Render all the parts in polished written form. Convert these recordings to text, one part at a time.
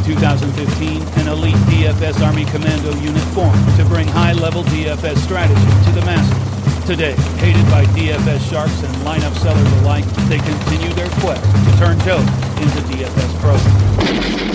2015, an elite DFS Army Commando unit formed to bring high-level DFS strategy to the masses. Today, hated by DFS sharks and lineup sellers alike, they continue their quest to turn Joe into DFS pros.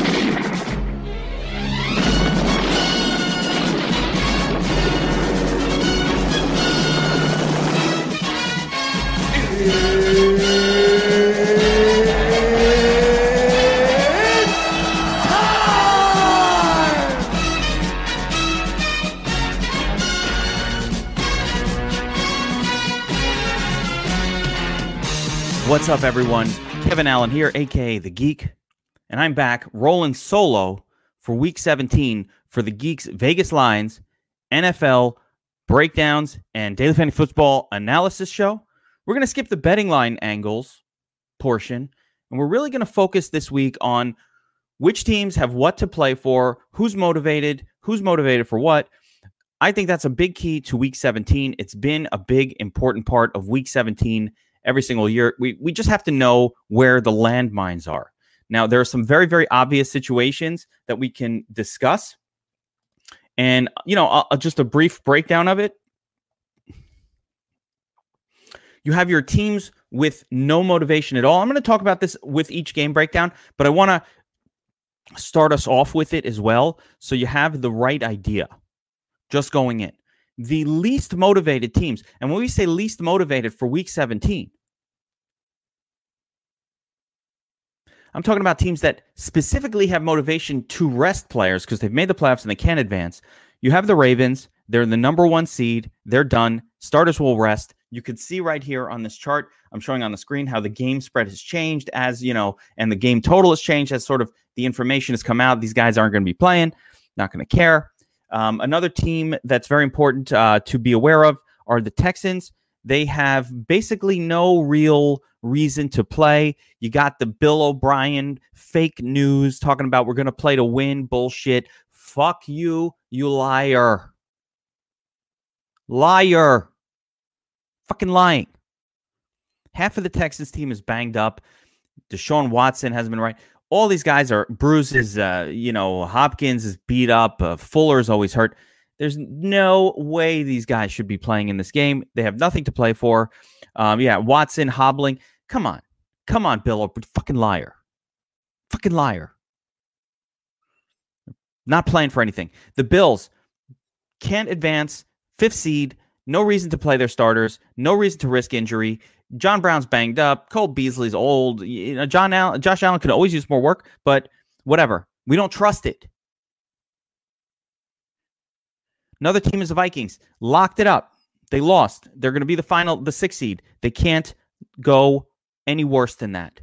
What's up, everyone? Kevin Allen here, aka The Geek, and I'm back rolling solo for Week 17 for The Geek's Vegas Lines, NFL breakdowns, and daily fantasy football analysis show. We're going to skip the betting line angles portion, and we're really going to focus this week on which teams have what to play for, who's motivated for what. I think that's a big key to Week 17. It's been a big, important part of Week 17 every single year. We just have to know where the landmines are. Now, there are some very, very obvious situations that we can discuss. And, just a brief breakdown of it. You have your teams with no motivation at all. I'm going to talk about this with each game breakdown, but I want to start us off with it as well, so you have the right idea just going in. The least motivated teams, and when we say least motivated for Week 17, I'm talking about teams that specifically have motivation to rest players because they've made the playoffs and they can't advance. You have the Ravens. They're the number 1 seed. They're done. Starters will rest. You could see right here on this chart, I'm showing on the screen how the game spread has changed and the game total has changed as sort of the information has come out. These guys aren't going to be playing, not going to care. Another team that's very important to be aware of are the Texans. They have basically no real reason to play. You got the Bill O'Brien fake news talking about we're going to play to win bullshit. Fuck you, you liar. Liar. Fucking lying. Half of the Texans team is banged up. Deshaun Watson hasn't been right. All these guys are bruises. Hopkins is beat up. Fuller's always hurt. There's no way these guys should be playing in this game. They have nothing to play for. Watson hobbling. Come on, Bill. Fucking liar. Fucking liar. Not playing for anything. The Bills can't advance. 5th seed. No reason to play their starters. No reason to risk injury. John Brown's banged up. Cole Beasley's old. Josh Allen could always use more work, but whatever. We don't trust it. Another team is the Vikings. Locked it up. They lost. They're going to be the 6th seed. They can't go any worse than that.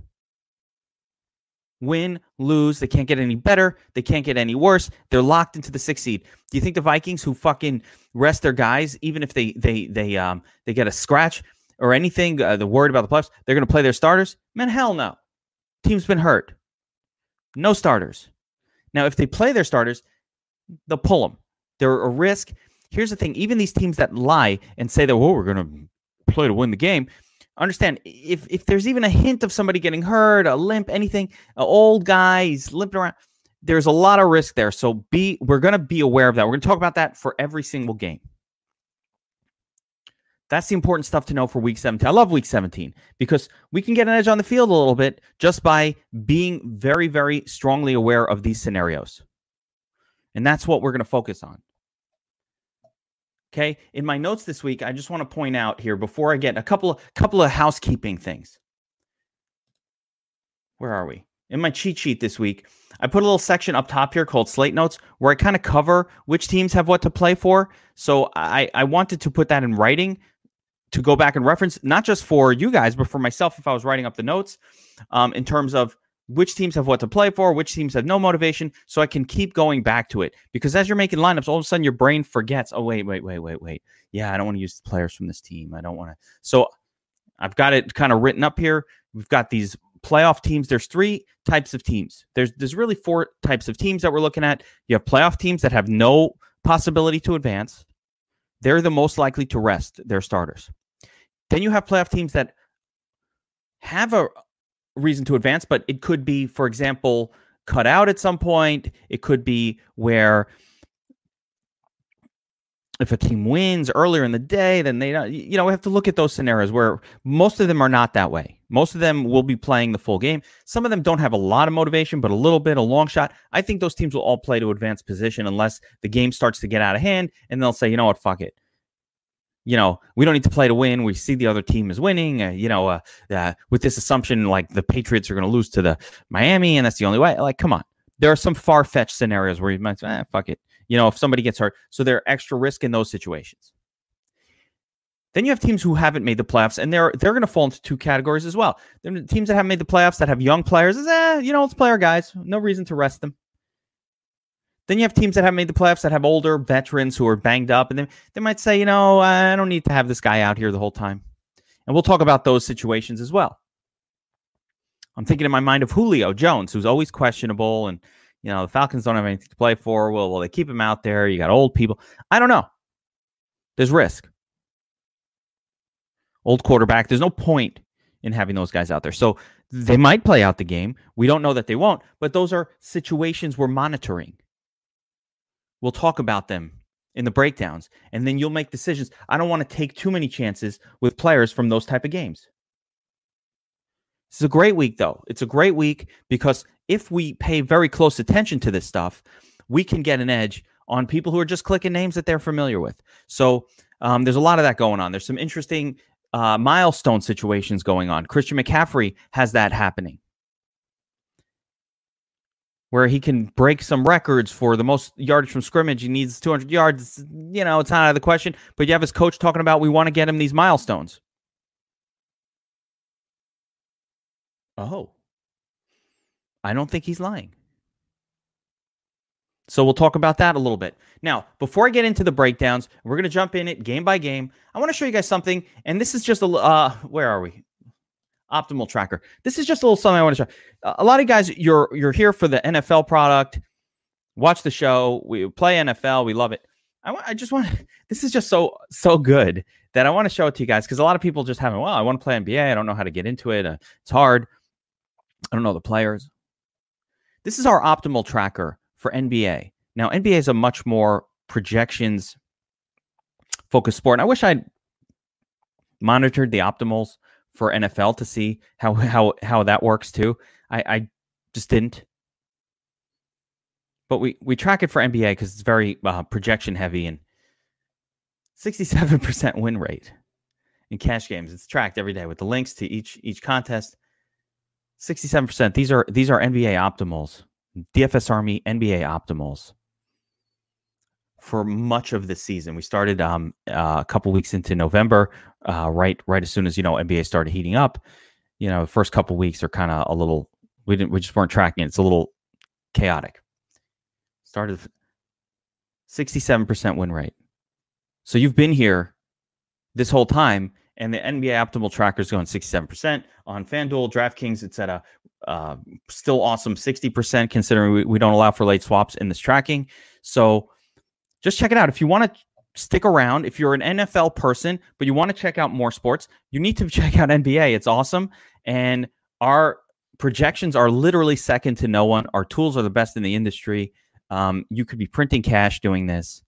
Win, lose. They can't get any better. They can't get any worse. They're locked into the 6th seed. Do you think the Vikings, who fucking rest their guys, even if they get a scratch or anything, they're worried about the playoffs, they're going to play their starters? Man, hell no. Team's been hurt. No starters. Now, if they play their starters, they'll pull them. They're a risk. Here's the thing. Even these teams that lie and say that, we're going to play to win the game, understand, if there's even a hint of somebody getting hurt, a limp, anything, an old guy, he's limping around, there's a lot of risk there. So we're going to be aware of that. We're going to talk about that for every single game. That's the important stuff to know for Week 17. I love Week 17 because we can get an edge on the field a little bit just by being very, very strongly aware of these scenarios. And that's what we're going to focus on. Okay, in my notes this week, I just want to point out here before I get a couple of housekeeping things. Where are we? In my cheat sheet this week, I put a little section up top here called Slate Notes where I kind of cover which teams have what to play for. So I wanted to put that in writing to go back and reference, not just for you guys, but for myself if I was writing up the notes in terms of which teams have what to play for, which teams have no motivation, so I can keep going back to it. Because as you're making lineups, all of a sudden your brain forgets, oh, wait. Yeah, I don't want to use the players from this team. I don't want to. So I've got it kind of written up here. We've got these playoff teams. There's 3 types of teams. There's really 4 types of teams that we're looking at. You have playoff teams that have no possibility to advance. They're the most likely to rest their starters. Then you have playoff teams that have a reason to advance, but it could be, for example, cut out at some point. It could be where if a team wins earlier in the day, then they don't, we have to look at those scenarios where most of them are not that way. Most of them will be playing the full game. Some of them don't have a lot of motivation, but a little bit, a long shot. I think those teams will all play to advanced position unless the game starts to get out of hand and they'll say, you know what, fuck it. We don't need to play to win. We see the other team is winning, with this assumption, like the Patriots are going to lose to the Miami and that's the only way. Like, come on. There are some far-fetched scenarios where you might say, fuck it. If somebody gets hurt. So there are extra risk in those situations. Then you have teams who haven't made the playoffs, and they're going to fall into two categories as well. There are teams that haven't made the playoffs that have young players. Let's play our guys. No reason to rest them. Then you have teams that haven't made the playoffs that have older veterans who are banged up, and they might say, I don't need to have this guy out here the whole time. And we'll talk about those situations as well. I'm thinking in my mind of Julio Jones, who's always questionable, and the Falcons don't have anything to play for. Will they keep him out there? You got old people. I don't know. There's risk. Old quarterback. There's no point in having those guys out there. So they might play out the game. We don't know that they won't, but those are situations we're monitoring. We'll talk about them in the breakdowns, and then you'll make decisions. I don't want to take too many chances with players from those type of games. This is a great week, though. It's a great week because if we pay very close attention to this stuff, we can get an edge on people who are just clicking names that they're familiar with. So there's a lot of that going on. There's some interesting milestone situations going on. Christian McCaffrey has that happening, where he can break some records for the most yardage from scrimmage. He needs 200 yards. It's not out of the question. But you have his coach talking about we want to get him these milestones. Oh, I don't think he's lying. So we'll talk about that a little bit. Now, before I get into the breakdowns, we're going to jump in it game by game. I want to show you guys something, and this is just where are we? Optimal Tracker. This is just a little something I want to show. A lot of guys, you're here for the NFL product. Watch the show. We play NFL. We love it. I just want. This is just so good that I want to show it to you guys because a lot of people just haven't. Well, I want to play NBA. I don't know how to get into it. It's hard. I don't know the players. This is our optimal tracker for NBA. Now, NBA is a much more projections focused sport. And I wish I'd monitored the optimals for NFL to see how that works too. I just didn't. But we track it for NBA because it's very projection heavy and 67% win rate in cash games. It's tracked every day with the links to each contest. 67%. These are NBA optimals, DFS Army NBA optimals for much of the season. We started a couple weeks into November, right as soon as NBA started heating up. The first couple weeks are kind of a little. We just weren't tracking it. It's a little chaotic. Started 67% win rate. So you've been here this whole time. And the NBA Optimal Tracker is going 67%. On FanDuel, DraftKings, it's at a still awesome 60%, considering we don't allow for late swaps in this tracking. So just check it out. If you want to stick around, if you're an NFL person, but you want to check out more sports, you need to check out NBA. It's awesome. And our projections are literally second to no one. Our tools are the best in the industry. You could be printing cash doing this.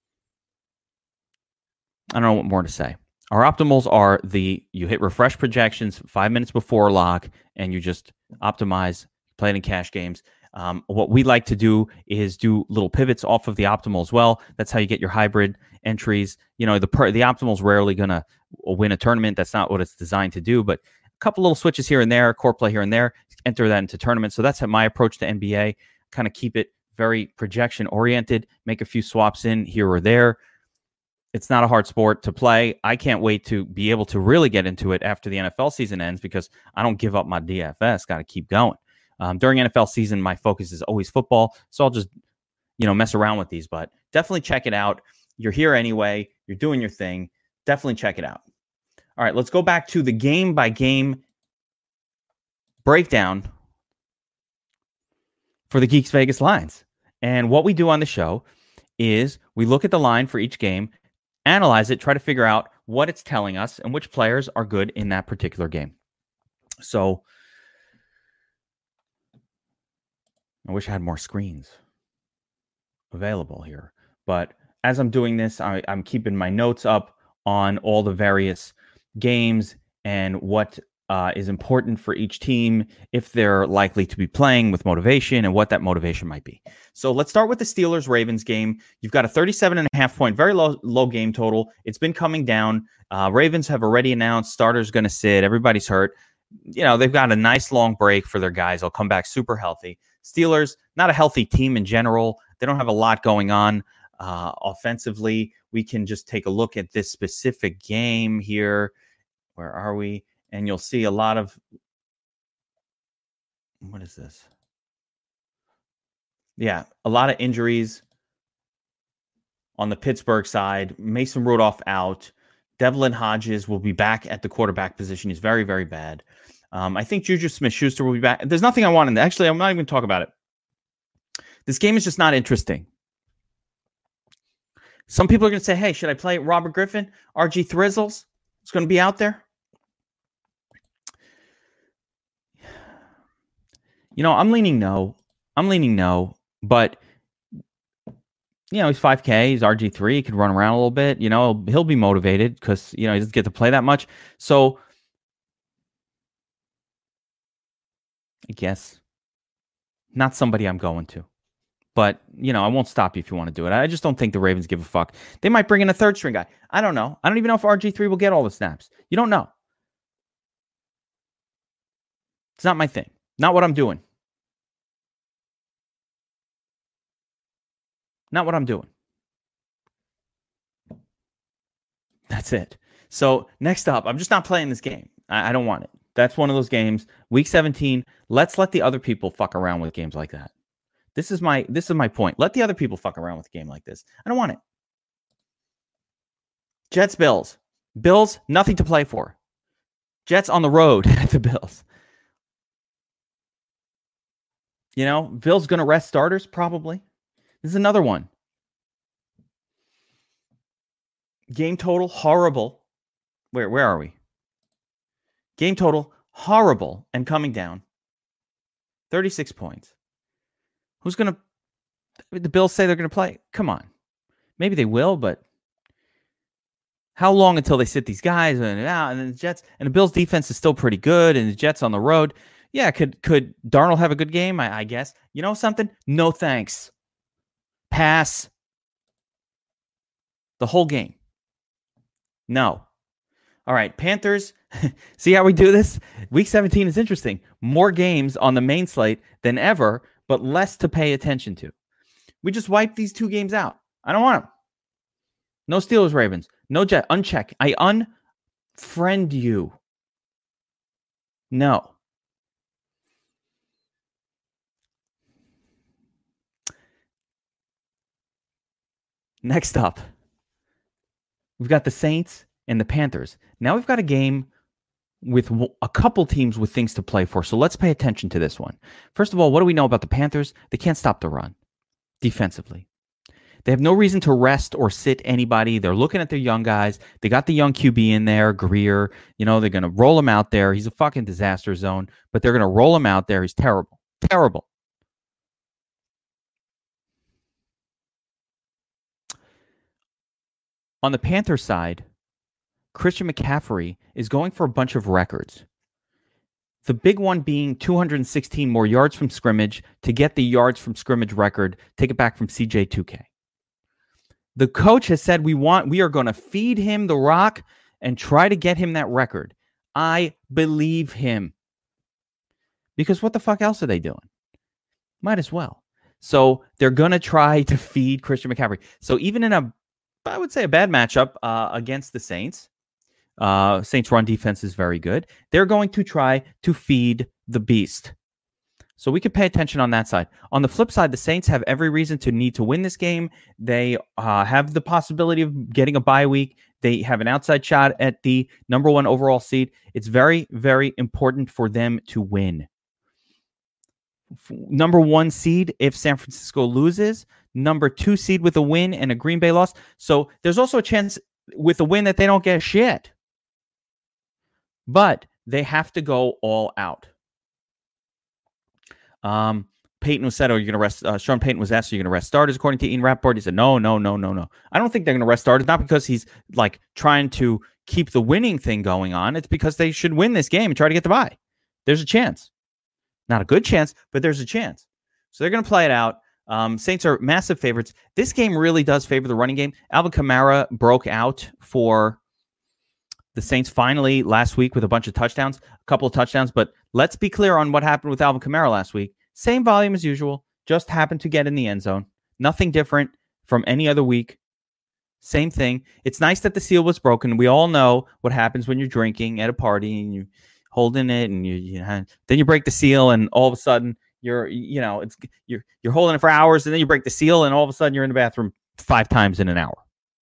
I don't know what more to say. Our optimals are you hit refresh projections 5 minutes before lock, and you just optimize, play it in cash games. What we like to do is do little pivots off of the optimal as well. That's how you get your hybrid entries. The optimal's rarely going to win a tournament. That's not what it's designed to do, but a couple little switches here and there, core play here and there, enter that into tournaments. So that's my approach to NBA, kind of keep it very projection oriented, make a few swaps in here or there. It's not a hard sport to play. I can't wait to be able to really get into it after the NFL season ends because I don't give up my DFS. Got to keep going. During NFL season, my focus is always football. So I'll just, mess around with these. But definitely check it out. You're here anyway. You're doing your thing. Definitely check it out. All right, let's go back to the game-by-game breakdown for the Geeks Vegas lines. And what we do on the show is we look at the line for each game, analyze it, try to figure out what it's telling us and which players are good in that particular game. So I wish I had more screens available here. But as I'm doing this, I'm keeping my notes up on all the various games and what is important for each team, if they're likely to be playing with motivation and what that motivation might be. So let's start with the Steelers-Ravens game. You've got a 37.5 point, very low game total. It's been coming down. Ravens have already announced starters going to sit. Everybody's hurt. They've got a nice long break for their guys. They'll come back super healthy. Steelers, not a healthy team in general. They don't have a lot going on offensively. We can just take a look at this specific game here. Where are we? And you'll see a lot of, what is this? Yeah, a lot of injuries on the Pittsburgh side. Mason Rudolph out. Devlin Hodges will be back at the quarterback position. He's very, very bad. I think Juju Smith-Schuster will be back. There's nothing I want in there. Actually, I'm not even going to talk about it. This game is just not interesting. Some people are going to say, hey, should I play Robert Griffin? RG Thrizzles is going to be out there. I'm leaning no. But, he's 5K. He's RG3. He could run around a little bit. He'll be motivated because, he doesn't get to play that much. So, I guess not somebody I'm going to. But, I won't stop you if you want to do it. I just don't think the Ravens give a fuck. They might bring in a third string guy. I don't know. I don't even know if RG3 will get all the snaps. You don't know. It's not my thing. Not what I'm doing. Not what I'm doing. That's it. So next up, I'm just not playing this game. I don't want it. That's one of those games. Week 17. Let's let the other people fuck around with games like that. This is my point. Let the other people fuck around with a game like this. I don't want it. Jets, Bills. Bills, nothing to play for. Jets on the road at the Bills. Bills going to rest starters? Probably. This is another one. Game total, horrible. Where are we? Game total, horrible and coming down. 36 points. Who's going to... The Bills say they're going to play. Come on. Maybe they will, but... How long until they sit these guys? And then the Jets... And the Bills' defense is still pretty good, and the Jets on the road... Yeah, could Darnold have a good game? I guess. You know something? No thanks. Pass. The whole game. No. All right, Panthers. See how we do this? Week 17 is interesting. More games on the main slate than ever, but less to pay attention to. We just wiped these two games out. I don't want them. No Steelers, Ravens. No Jet. Uncheck. I unfriend you. No. Next up, we've got the Saints and the Panthers. Now we've got a game with a couple teams with things to play for. So let's pay attention to this one. First of all, what do we know about the Panthers? They can't stop the run defensively. They have no reason to rest or sit anybody. They're looking at their young guys. They got the young QB in there, Greer. They're going to roll him out there. He's a fucking disaster zone, but they're going to roll him out there. He's terrible. Terrible. On the Panthers side, Christian McCaffrey is going for a bunch of records. The big one being 216 more yards from scrimmage to get the yards from scrimmage record, take it back from CJ2K. The coach has said we are going to feed him the rock and try to get him that record. I believe him. Because what the fuck else are they doing? Might as well. So they're going to try to feed Christian McCaffrey. So even in I would say a bad matchup against the Saints. Saints' run defense is very good. They're going to try to feed the beast. So we could pay attention on that side. On the flip side, the Saints have every reason to need to win this game. They have the possibility of getting a bye week. They have an outside shot at the number 1 overall seed. It's very, very important for them to win. Number 1 seed if San Francisco loses. Number 2 seed with a win and a Green Bay loss. So there's also a chance with a win that they don't get shit. But they have to go all out. Payton was said, "Oh, you're going to rest." Sean Payton was asked, "Are you going to rest starters?" According to Ian Rappaport, he said, "No. I don't think they're going to rest starters. Not because he's like trying to keep the winning thing going on. It's because they should win this game and try to get the bye. There's a chance, not a good chance, but there's a chance. So they're going to play it out. Saints are massive favorites. This game really does favor the running game. Alvin Kamara broke out for the Saints finally last week with a bunch of touchdowns, a couple of touchdowns. But let's be clear on what happened with Alvin Kamara last week. Same volume as usual, just happened to get in the end zone. Nothing different from any other week. Same thing. It's nice that the seal was broken. We all know what happens when you're drinking at a party and you're holding it, and then you break the seal, and all of a sudden you're holding it for hours, and then you break the seal, and all of a sudden you're in the bathroom 5 times in an hour.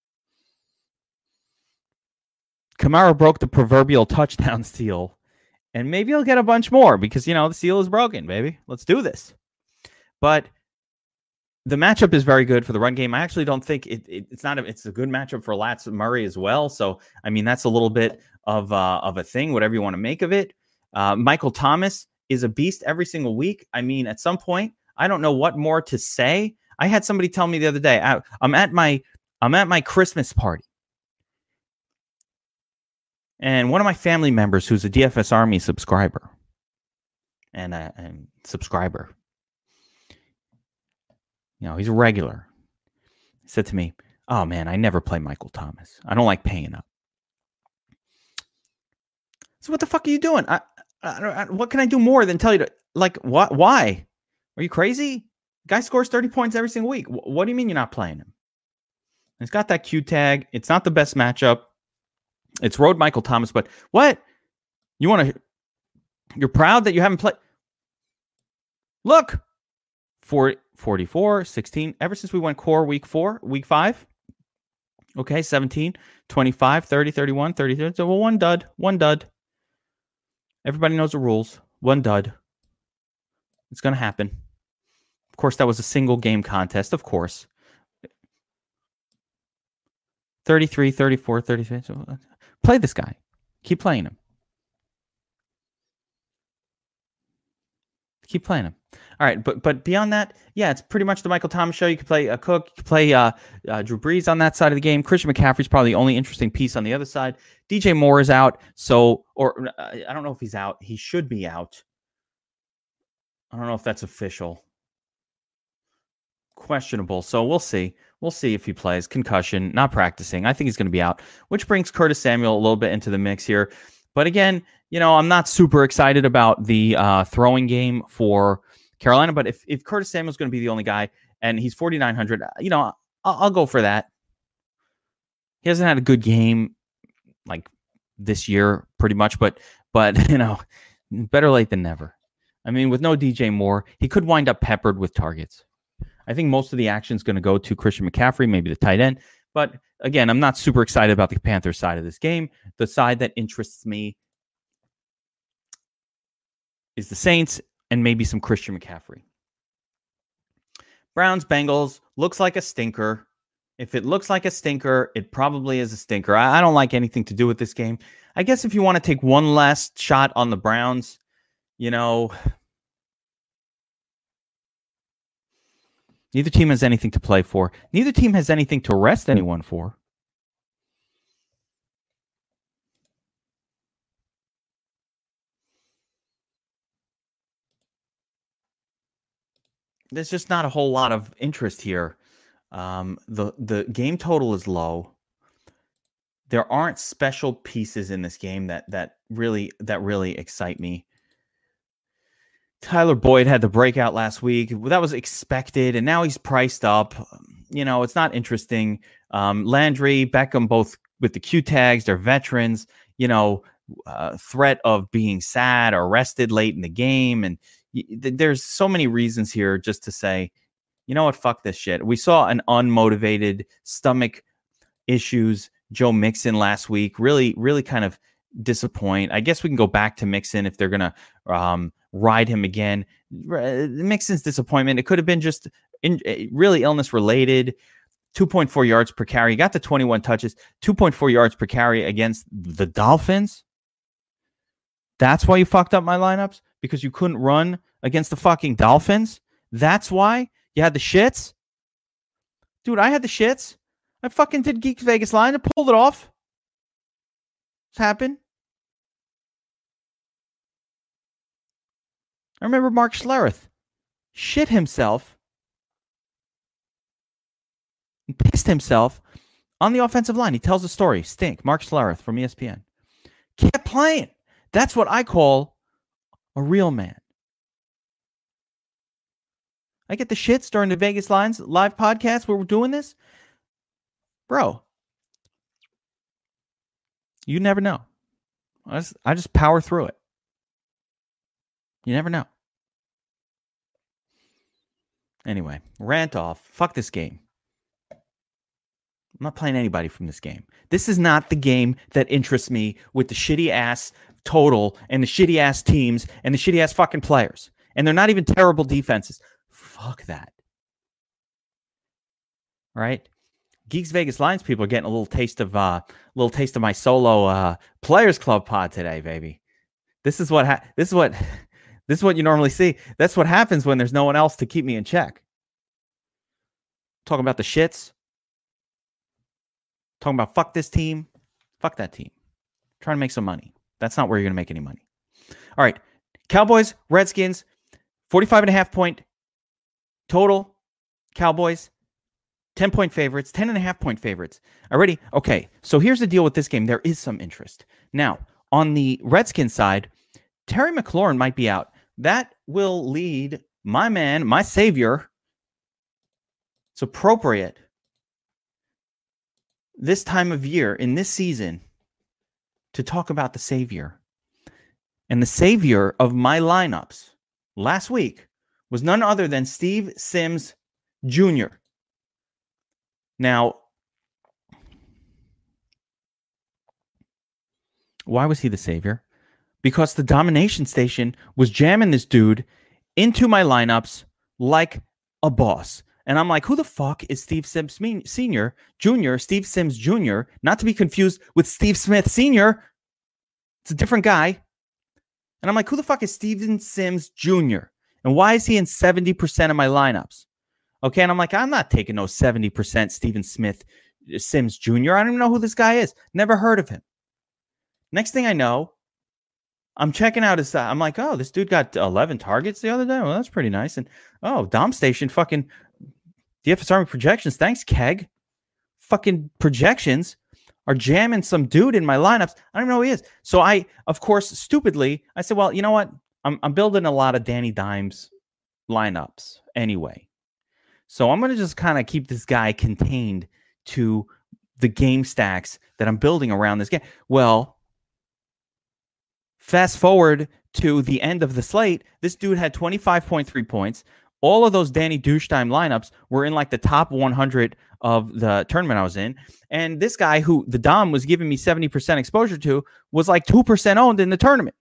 Kamara broke the proverbial touchdown seal, and maybe he'll get a bunch more because, the seal is broken, baby. Let's do this. But the matchup is very good for the run game. I actually don't think it's a good matchup for Lats Murray as well. So, I mean, that's a little bit of a thing, whatever you want to make of it. Michael Thomas is a beast every single week. I mean, at some point, I don't know what more to say. I had somebody tell me the other day, I'm at my Christmas party. And one of my family members, who's a DFS Army subscriber, and subscriber, he's a regular, he said to me, "Oh man, I never play Michael Thomas. I don't like paying up." So what the fuck are you doing? What can I do more than tell you to, like, what? Why? Are you crazy? Guy scores 30 points every single week. What do you mean you're not playing him? He's got that Q tag. It's not the best matchup. It's road Michael Thomas, but what? You're proud that you haven't played? Look, 44, 16, ever since we went core week 5. Okay, 17, 25, 30, 31, 33. So one dud. Everybody knows the rules. One dud. It's going to happen. Of course, that was a single game contest, of course. 33, 34, 33. So, play this guy. Keep playing him. Keep playing him. All right, but beyond that, yeah, it's pretty much the Michael Thomas show. You can play Cook, you can play Drew Brees on that side of the game. Christian McCaffrey's probably the only interesting piece on the other side. DJ Moore is out, I don't know if he's out. He should be out. I don't know if that's official. Questionable. So we'll see. We'll see if he plays. Concussion, not practicing. I think he's going to be out, which brings Curtis Samuel a little bit into the mix here. But again, I'm not super excited about the throwing game for Carolina. But if Curtis Samuel's going to be the only guy and he's 4,900, I'll go for that. He hasn't had a good game like this year, pretty much. But better late than never. I mean, with no DJ Moore, he could wind up peppered with targets. I think most of the action is going to go to Christian McCaffrey, maybe the tight end. But again, I'm not super excited about the Panthers side of this game. The side that interests me is the Saints and maybe some Christian McCaffrey. Browns, Bengals, looks like a stinker. If it looks like a stinker, it probably is a stinker. I don't like anything to do with this game. I guess if you want to take one last shot on the Browns, neither team has anything to play for. Neither team has anything to rest anyone for. There's just not a whole lot of interest here. The game total is low. There aren't special pieces in this game that really excite me. Tyler Boyd had the breakout last week. That was expected, and now he's priced up. It's not interesting. Landry, Beckham, both with the Q tags, they're veterans. Threat of being sad or arrested late in the game. And there's so many reasons here just to say, you know what, fuck this shit. We saw an unmotivated stomach issues Joe Mixon last week. Really, really kind of disappoint. I guess we can go back to Mixon if they're going to ride him again. Mixon's disappointment, it could have been just really illness related. 2.4 yards per carry. He got the 21 touches, 2.4 yards per carry against the Dolphins. That's why you fucked up my lineups? Because you couldn't run against the fucking Dolphins? That's why you had the shits? Dude, I had the shits. I fucking did Geeks Vegas line and pulled it off. What's happened? I remember Mark Schlereth shit himself and pissed himself on the offensive line. He tells a story. Stink. Mark Schlereth from ESPN. Kept playing. That's what I call a real man. I get the shits during the Vegas Lines live podcast where we're doing this. Bro, you never know. I just power through it. You never know. Anyway, rant off. Fuck this game. I'm not playing anybody from this game. This is not the game that interests me with the shitty ass total and the shitty ass teams and the shitty ass fucking players. And they're not even terrible defenses. Fuck that. All right? Geeks Vegas Lines people are getting a little taste of my solo Players Club pod today, baby. This is what you normally see. That's what happens when there's no one else to keep me in check. Talking about the shits. Talking about fuck this team. Fuck that team. Trying to make some money. That's not where you're going to make any money. All right. Cowboys, Redskins, 45.5 point total. Cowboys, 10-point favorites, 10.5-point favorites. Already? Okay. So here's the deal with this game. There is some interest. Now, on the Redskins side, Terry McLaurin might be out. That will lead my man, my savior. It's appropriate this time of year, in this season, to talk about the savior. And the savior of my lineups last week was none other than Steve Sims Jr. Now, why was he the savior? Because the Domination Station was jamming this dude into my lineups like a boss. And I'm like, who the fuck is Steve Sims Sr., Jr., Steve Sims Jr., not to be confused with Steve Smith Sr. It's a different guy. And I'm like, who the fuck is Steven Sims Jr.? And why is he in 70% of my lineups? Okay, and I'm like, I'm not taking no 70% Steven Sims Jr. I don't even know who this guy is. Never heard of him. Next thing I know, I'm checking out his. I'm like, oh, this dude got 11 targets the other day. Well, that's pretty nice. And oh, Dom Station, fucking DFS Army projections. Thanks, Keg. Fucking projections are jamming some dude in my lineups. I don't even know who he is. So I, of course, stupidly, I said, well, you know what? I'm building a lot of Danny Dimes lineups anyway. So I'm going to just kind of keep this guy contained to the game stacks that I'm building around this game. Well, fast forward to the end of the slate, this dude had 25.3 points. All of those Danny Douche-time lineups were in like the top 100 of the tournament I was in. And this guy who the Dom was giving me 70% exposure to was like 2% owned in the tournament.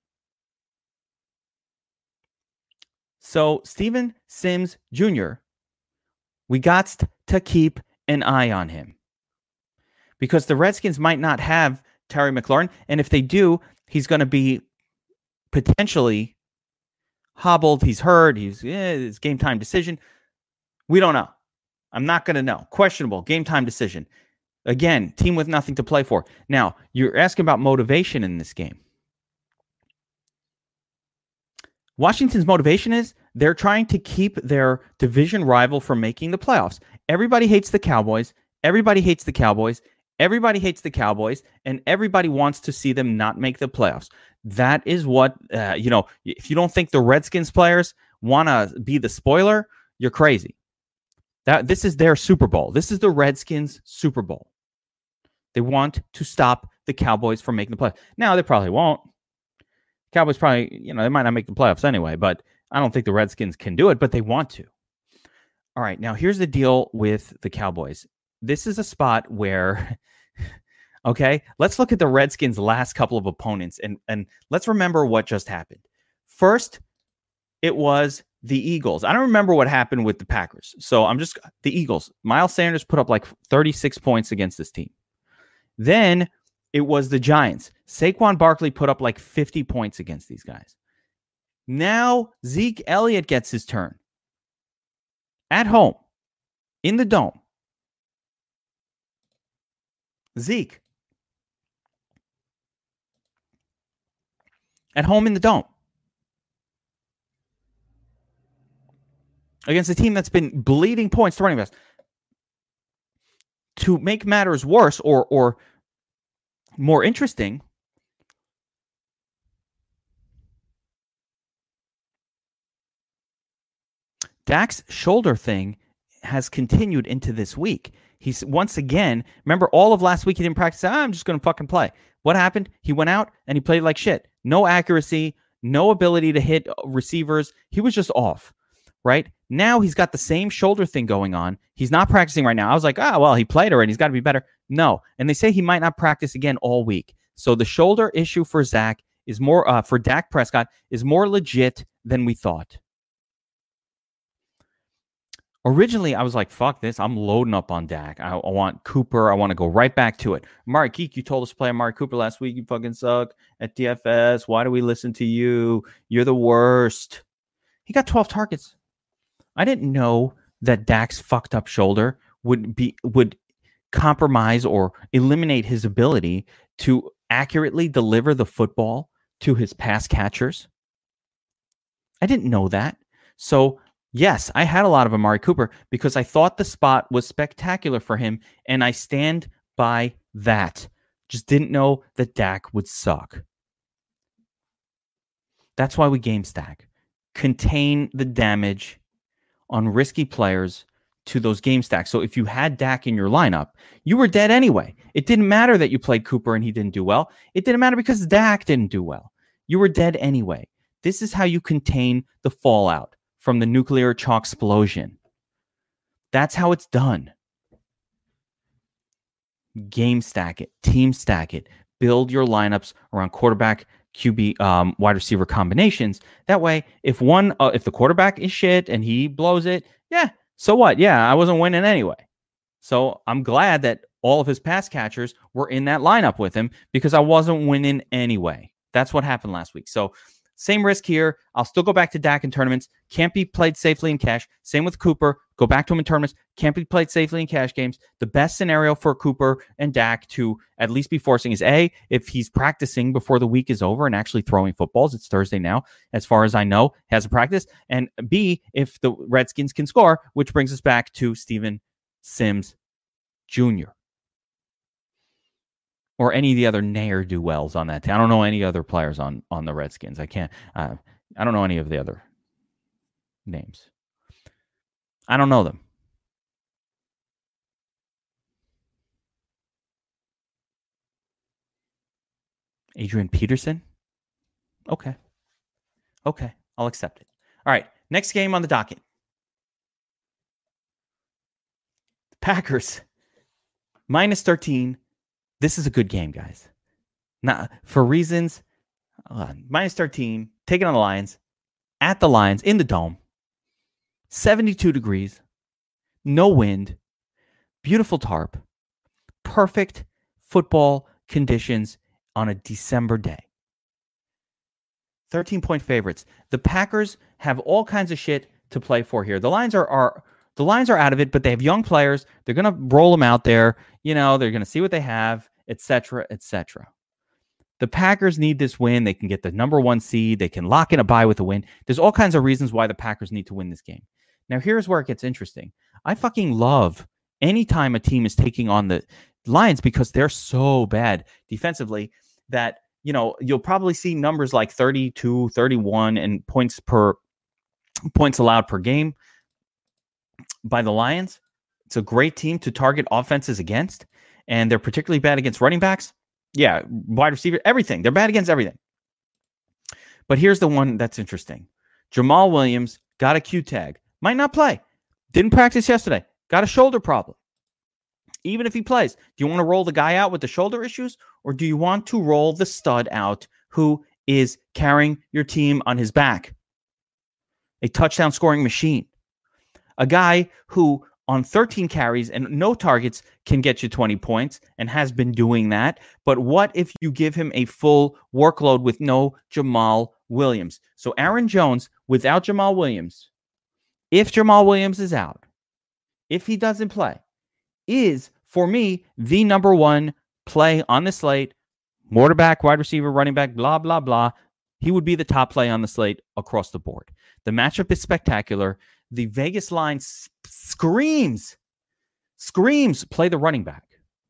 So Steven Sims Jr., we got to keep an eye on him because the Redskins might not have Terry McLaurin. And if they do, he's going to be potentially hobbled. He's hurt. It's game time decision. We don't know. I'm not going to know. Questionable game time decision. Again, team with nothing to play for. Now, you're asking about motivation in this game. Washington's motivation is they're trying to keep their division rival from making the playoffs. Everybody hates the Cowboys. Everybody hates the Cowboys. Everybody hates the Cowboys. And everybody wants to see them not make the playoffs. That is what, if you don't think the Redskins players want to be the spoiler, you're crazy. This is their Super Bowl. This is the Redskins Super Bowl. They want to stop the Cowboys from making the playoffs. Now, they probably won't. Cowboys probably, they might not make the playoffs anyway, but I don't think the Redskins can do it, but they want to. All right, now here's the deal with the Cowboys. This is a spot where, okay, let's look at the Redskins' last couple of opponents, and let's remember what just happened. First, it was the Eagles. I don't remember what happened with the Packers. So the Eagles. Miles Sanders put up like 36 points against this team. Then it was the Giants. Saquon Barkley put up like 50 points against these guys. Now Zeke Elliott gets his turn. at home in the Dome. Zeke at home in the Dome against a team that's been bleeding points to running backs. To make matters worse or more interesting, Dak's shoulder thing has continued into this week. He's once again, remember all of last week he didn't practice. I'm just going to fucking play. What happened? He went out and he played like shit. No accuracy, no ability to hit receivers. He was just off, right? Now he's got the same shoulder thing going on. He's not practicing right now. I was like, well, he played already. He's got to be better. No. And they say he might not practice again all week. So the shoulder issue for Zach is more, for Dak Prescott, is more legit than we thought. Originally, I was like, fuck this. I'm loading up on Dak. I want Cooper. I want to go right back to it. Amari Keek, you told us to play Amari Cooper last week. You fucking suck at DFS. Why do we listen to you? You're the worst. He got 12 targets. I didn't know that Dak's fucked up shoulder would compromise or eliminate his ability to accurately deliver the football to his pass catchers. I didn't know that. So, yes, I had a lot of Amari Cooper because I thought the spot was spectacular for him, and I stand by that. Just didn't know that Dak would suck. That's why we game stack. Contain the damage on risky players to those game stacks. So if you had Dak in your lineup, you were dead anyway. It didn't matter that you played Cooper and he didn't do well. It didn't matter because Dak didn't do well. You were dead anyway. This is how you contain the fallout from the nuclear chalk explosion. That's how it's done. Game stack it, team stack it, build your lineups around quarterback, QB, wide receiver combinations. That way, if the quarterback is shit and he blows it, yeah, so what? Yeah, I wasn't winning anyway. So I'm glad that all of his pass catchers were in that lineup with him because I wasn't winning anyway. That's what happened last week. So same risk here. I'll still go back to Dak in tournaments. Can't be played safely in cash. Same with Cooper. Go back to him in tournaments. Can't be played safely in cash games. The best scenario for Cooper and Dak to at least be forcing is A, if he's practicing before the week is over and actually throwing footballs. It's Thursday now, as far as I know, has a practice. And B, if the Redskins can score, which brings us back to Steven Sims Jr. or any of the other ne'er-do-wells on that team. I don't know any other players on the Redskins. I don't know any of the other names. I don't know them. Adrian Peterson? Okay. I'll accept it. All right. Next game on the docket. The Packers. -13. This is a good game, guys. Not for reasons. -13. Taking on the Lions. At the Lions. In the Dome. 72 degrees. No wind. Beautiful tarp. Perfect football conditions on a December day. 13-point favorites. The Packers have all kinds of shit to play for here. The Lions are out of it, but they have young players. They're going to roll them out there. You know, they're going to see what they have, etc., etc. The Packers need this win. They can get the number 1 seed. They can lock in a bye with a win. There's all kinds of reasons why the Packers need to win this game. Now, here's where it gets interesting. I fucking love anytime a team is taking on the Lions because they're so bad defensively that, you know, you'll probably see numbers like 32, 31 and points allowed per game by the Lions. It's a great team to target offenses against, and they're particularly bad against running backs. Yeah, wide receiver, everything. They're bad against everything. But here's the one that's interesting. Jamal Williams got a Q tag. Might not play. Didn't practice yesterday. Got a shoulder problem. Even if he plays, do you want to roll the guy out with the shoulder issues, or do you want to roll the stud out who is carrying your team on his back? A touchdown scoring machine. A guy who on 13 carries and no targets can get you 20 points and has been doing that. But what if you give him a full workload with no Jamal Williams? So Aaron Jones without Jamal Williams if Jamal Williams is out, if he doesn't play, is, for me, the number one play on the slate. Quarterback, wide receiver, running back, blah, blah, blah. He would be the top play on the slate across the board. The matchup is spectacular. The Vegas line screams, play the running back.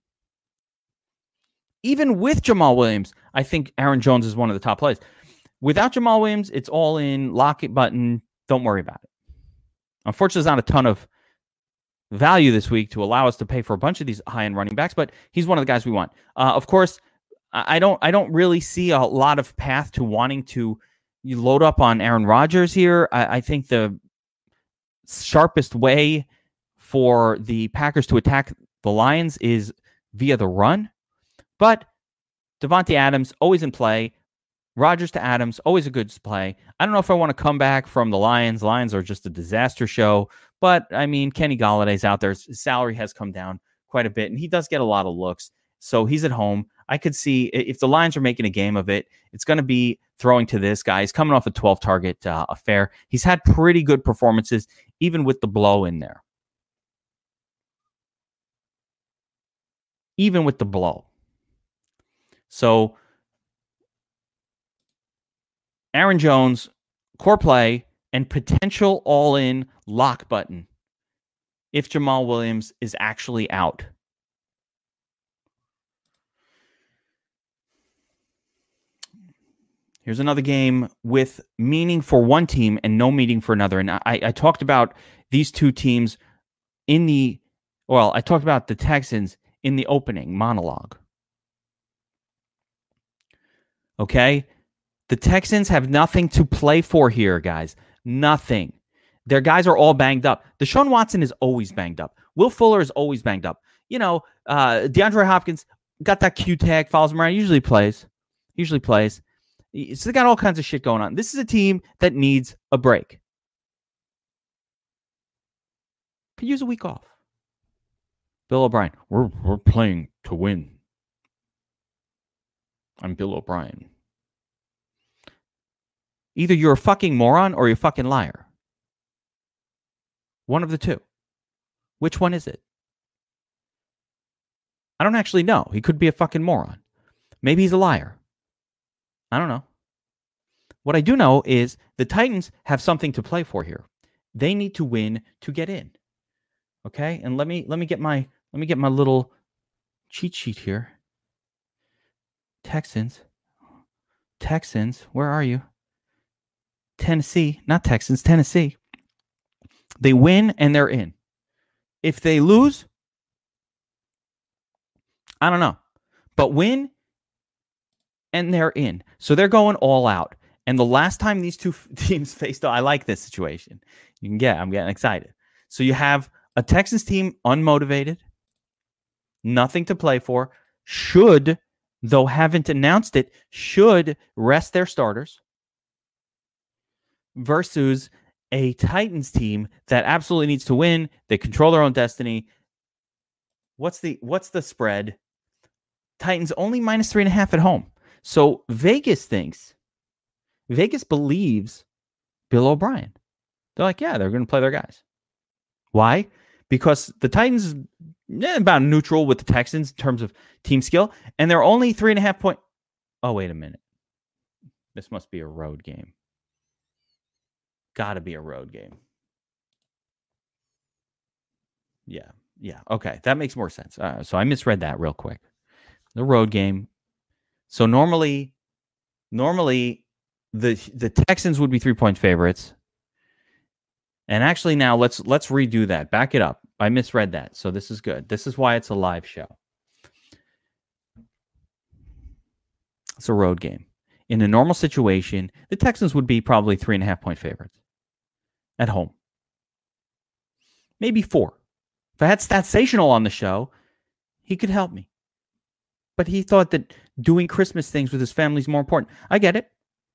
Even with Jamal Williams, I think Aaron Jones is one of the top plays. Without Jamal Williams, it's all in, lock it button, don't worry about it. Unfortunately, there's not a ton of value this week to allow us to pay for a bunch of these high-end running backs, but he's one of the guys we want. Of course, I don't really see a lot of path to wanting to load up on Aaron Rodgers here. I think the sharpest way for the Packers to attack the Lions is via the run. But Davante Adams, always in play. Rodgers to Adams, always a good play. I don't know if I want to come back from the Lions. Lions are just a disaster show. But, I mean, Kenny Galladay's out there. His salary has come down quite a bit, and he does get a lot of looks. So he's at home. I could see if the Lions are making a game of it, it's going to be throwing to this guy. He's coming off a 12-target affair. He's had pretty good performances, even with the blow in there. Even with the blow. So Aaron Jones, core play, and potential all-in lock button if Jamal Williams is actually out. Here's another game with meaning for one team and no meaning for another. And I talked about these two teams I talked about the Texans in the opening monologue. Okay? The Texans have nothing to play for here, guys. Nothing. Their guys are all banged up. Deshaun Watson is always banged up. Will Fuller is always banged up. DeAndre Hopkins got that Q tag, follows him around, usually plays. So they got all kinds of shit going on. This is a team that needs a break. Could use a week off. Bill O'Brien, we're playing to win. I'm Bill O'Brien. Either you're a fucking moron or you're a fucking liar. One of the two. Which one is it? I don't actually know. He could be a fucking moron. Maybe he's a liar. I don't know. What I do know is the Titans have something to play for here. They need to win to get in. Okay? And let me get my little cheat sheet here. Texans, where are you? Tennessee, not Texans, Tennessee. They win and they're in. If they lose, I don't know. But win and they're in. So they're going all out. And the last time these two teams faced, I like this situation. I'm getting excited. So you have a Texans team unmotivated, nothing to play for, though haven't announced it, should rest their starters, versus a Titans team that absolutely needs to win. They control their own destiny. What's the spread? Titans only -3.5 at home. So Vegas believes Bill O'Brien. They're like, yeah, they're going to play their guys. Why? Because the Titans about neutral with the Texans in terms of team skill, and they're only 3.5 point. Oh, wait a minute. This must be a road game. Got to be a road game. Yeah. Okay, that makes more sense. So I misread that real quick. The road game. So normally the Texans would be 3-point favorites. And actually now let's redo that. Back it up. I misread that. So this is good. This is why it's a live show. It's a road game. In a normal situation, the Texans would be probably 3.5-point favorites at home. Maybe 4. If I had Statsational on the show, he could help me. But he thought that doing Christmas things with his family is more important. I get it.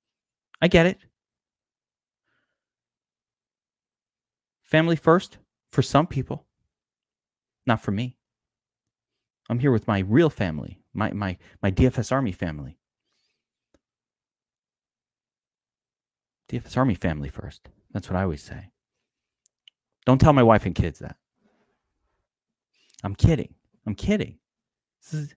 Family first for some people. Not for me. I'm here with my real family, my DFS Army family. DFS Army family first. That's what I always say. Don't tell my wife and kids that. I'm kidding. You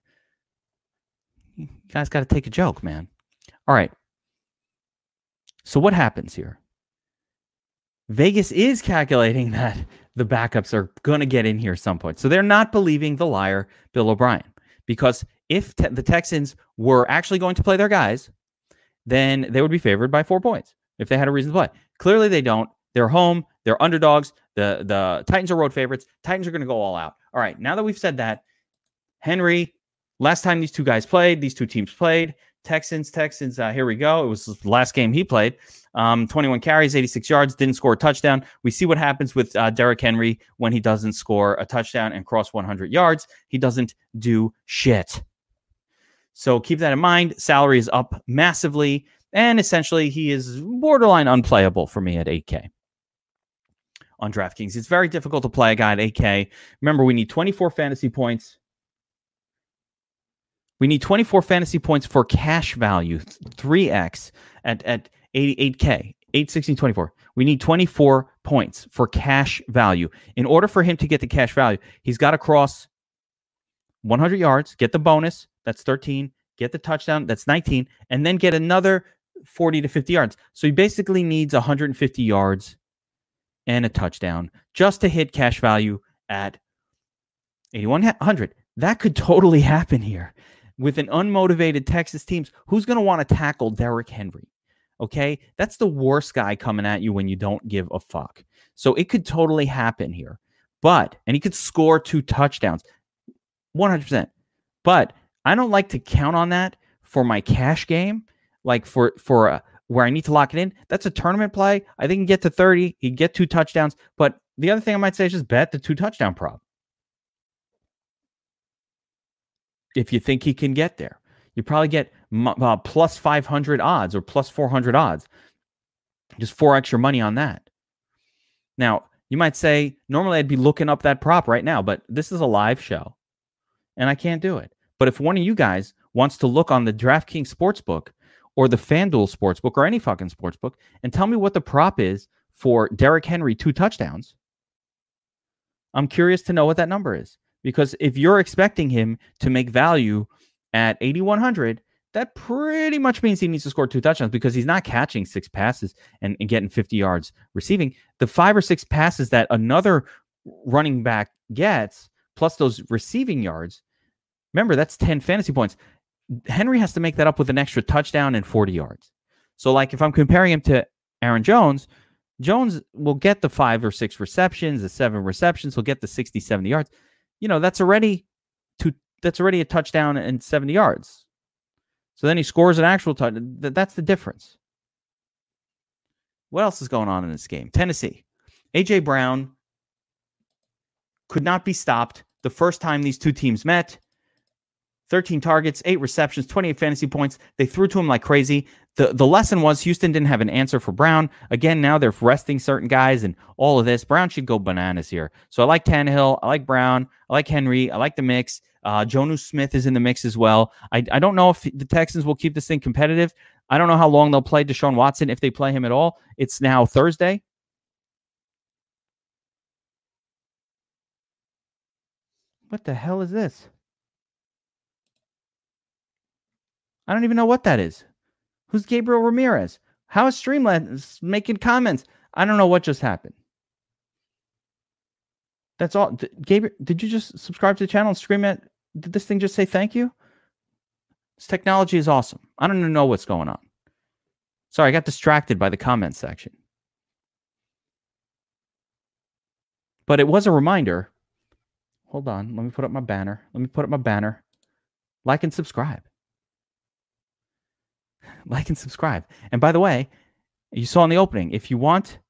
guys got to take a joke, man. All right. So what happens here? Vegas is calculating that the backups are going to get in here at some point. So they're not believing the liar, Bill O'Brien. Because if the Texans were actually going to play their guys, then they would be favored by 4 points if they had a reason to play. Clearly they don't. They're home. They're underdogs. The Titans are road favorites. Titans are going to go all out. All right, now that we've said that, Henry, last time these two teams played, Texans, here we go. It was the last game he played. 21 carries, 86 yards, didn't score a touchdown. We see what happens with Derrick Henry when he doesn't score a touchdown and cross 100 yards. He doesn't do shit. So keep that in mind. Salary is up massively, and essentially he is borderline unplayable for me at 8K. On DraftKings, it's very difficult to play a guy at 8K. Remember, we need 24 fantasy points. We need 24 fantasy points for cash value, 3x at 8K, 816.24. We need 24 points for cash value. In order for him to get the cash value, he's got to cross 100 yards, get the bonus, that's 13, get the touchdown, that's 19, and then get another 40 to 50 yards. So he basically needs 150 yards and a touchdown just to hit cash value at 8,100. That could totally happen here. With an unmotivated Texas teams, who's going to want to tackle Derrick Henry? Okay, that's the worst guy coming at you when you don't give a fuck. So it could totally happen here. And he could score 2 touchdowns, 100%. But I don't like to count on that for my cash game, like for where I need to lock it in. That's a tournament play. I think he can get to 30. He'd get 2 touchdowns. But the other thing I might say is just bet the 2 touchdown prop. If you think he can get there, you probably get plus 500 odds or plus 400 odds. Just 4x your money on that. Now, you might say, normally I'd be looking up that prop right now, but this is a live show and I can't do it. But if one of you guys wants to look on the DraftKings Sportsbook or the FanDuel Sportsbook or any fucking sportsbook and tell me what the prop is for Derrick Henry 2 touchdowns, I'm curious to know what that number is. Because if you're expecting him to make value at 8,100, that pretty much means he needs to score 2 touchdowns because he's not catching 6 passes and getting 50 yards receiving. The 5 or 6 passes that another running back gets, plus those receiving yards, remember, that's 10 fantasy points. Henry has to make that up with an extra touchdown and 40 yards. So, like, if I'm comparing him to Aaron Jones, Jones will get the 5 or 6 receptions, the 7 receptions, he'll get the 60, 70 yards. You know, that's already a touchdown and 70 yards. So then he scores an actual touchdown. That's the difference. What else is going on in this game? Tennessee. A.J. Brown could not be stopped the first time these two teams met. 13 targets, 8 receptions, 28 fantasy points. They threw to him like crazy. The lesson was Houston didn't have an answer for Brown. Again, now they're resting certain guys and all of this. Brown should go bananas here. So I like Tannehill. I like Brown. I like Henry. I like the mix. Jonnu Smith is in the mix as well. I don't know if the Texans will keep this thing competitive. I don't know how long they'll play Deshaun Watson, if they play him at all. It's now Thursday. What the hell is this? I don't even know what that is. Who's Gabriel Ramirez? How is Streamlabs making comments? I don't know what just happened. That's all. Gabriel, did you just subscribe to the channel and stream it? Did this thing just say thank you? This technology is awesome. I don't even know what's going on. Sorry, I got distracted by the comments section. But it was a reminder. Hold on. Let me put up my banner. Like and subscribe. Like and subscribe. And by the way, you saw in the opening, if you want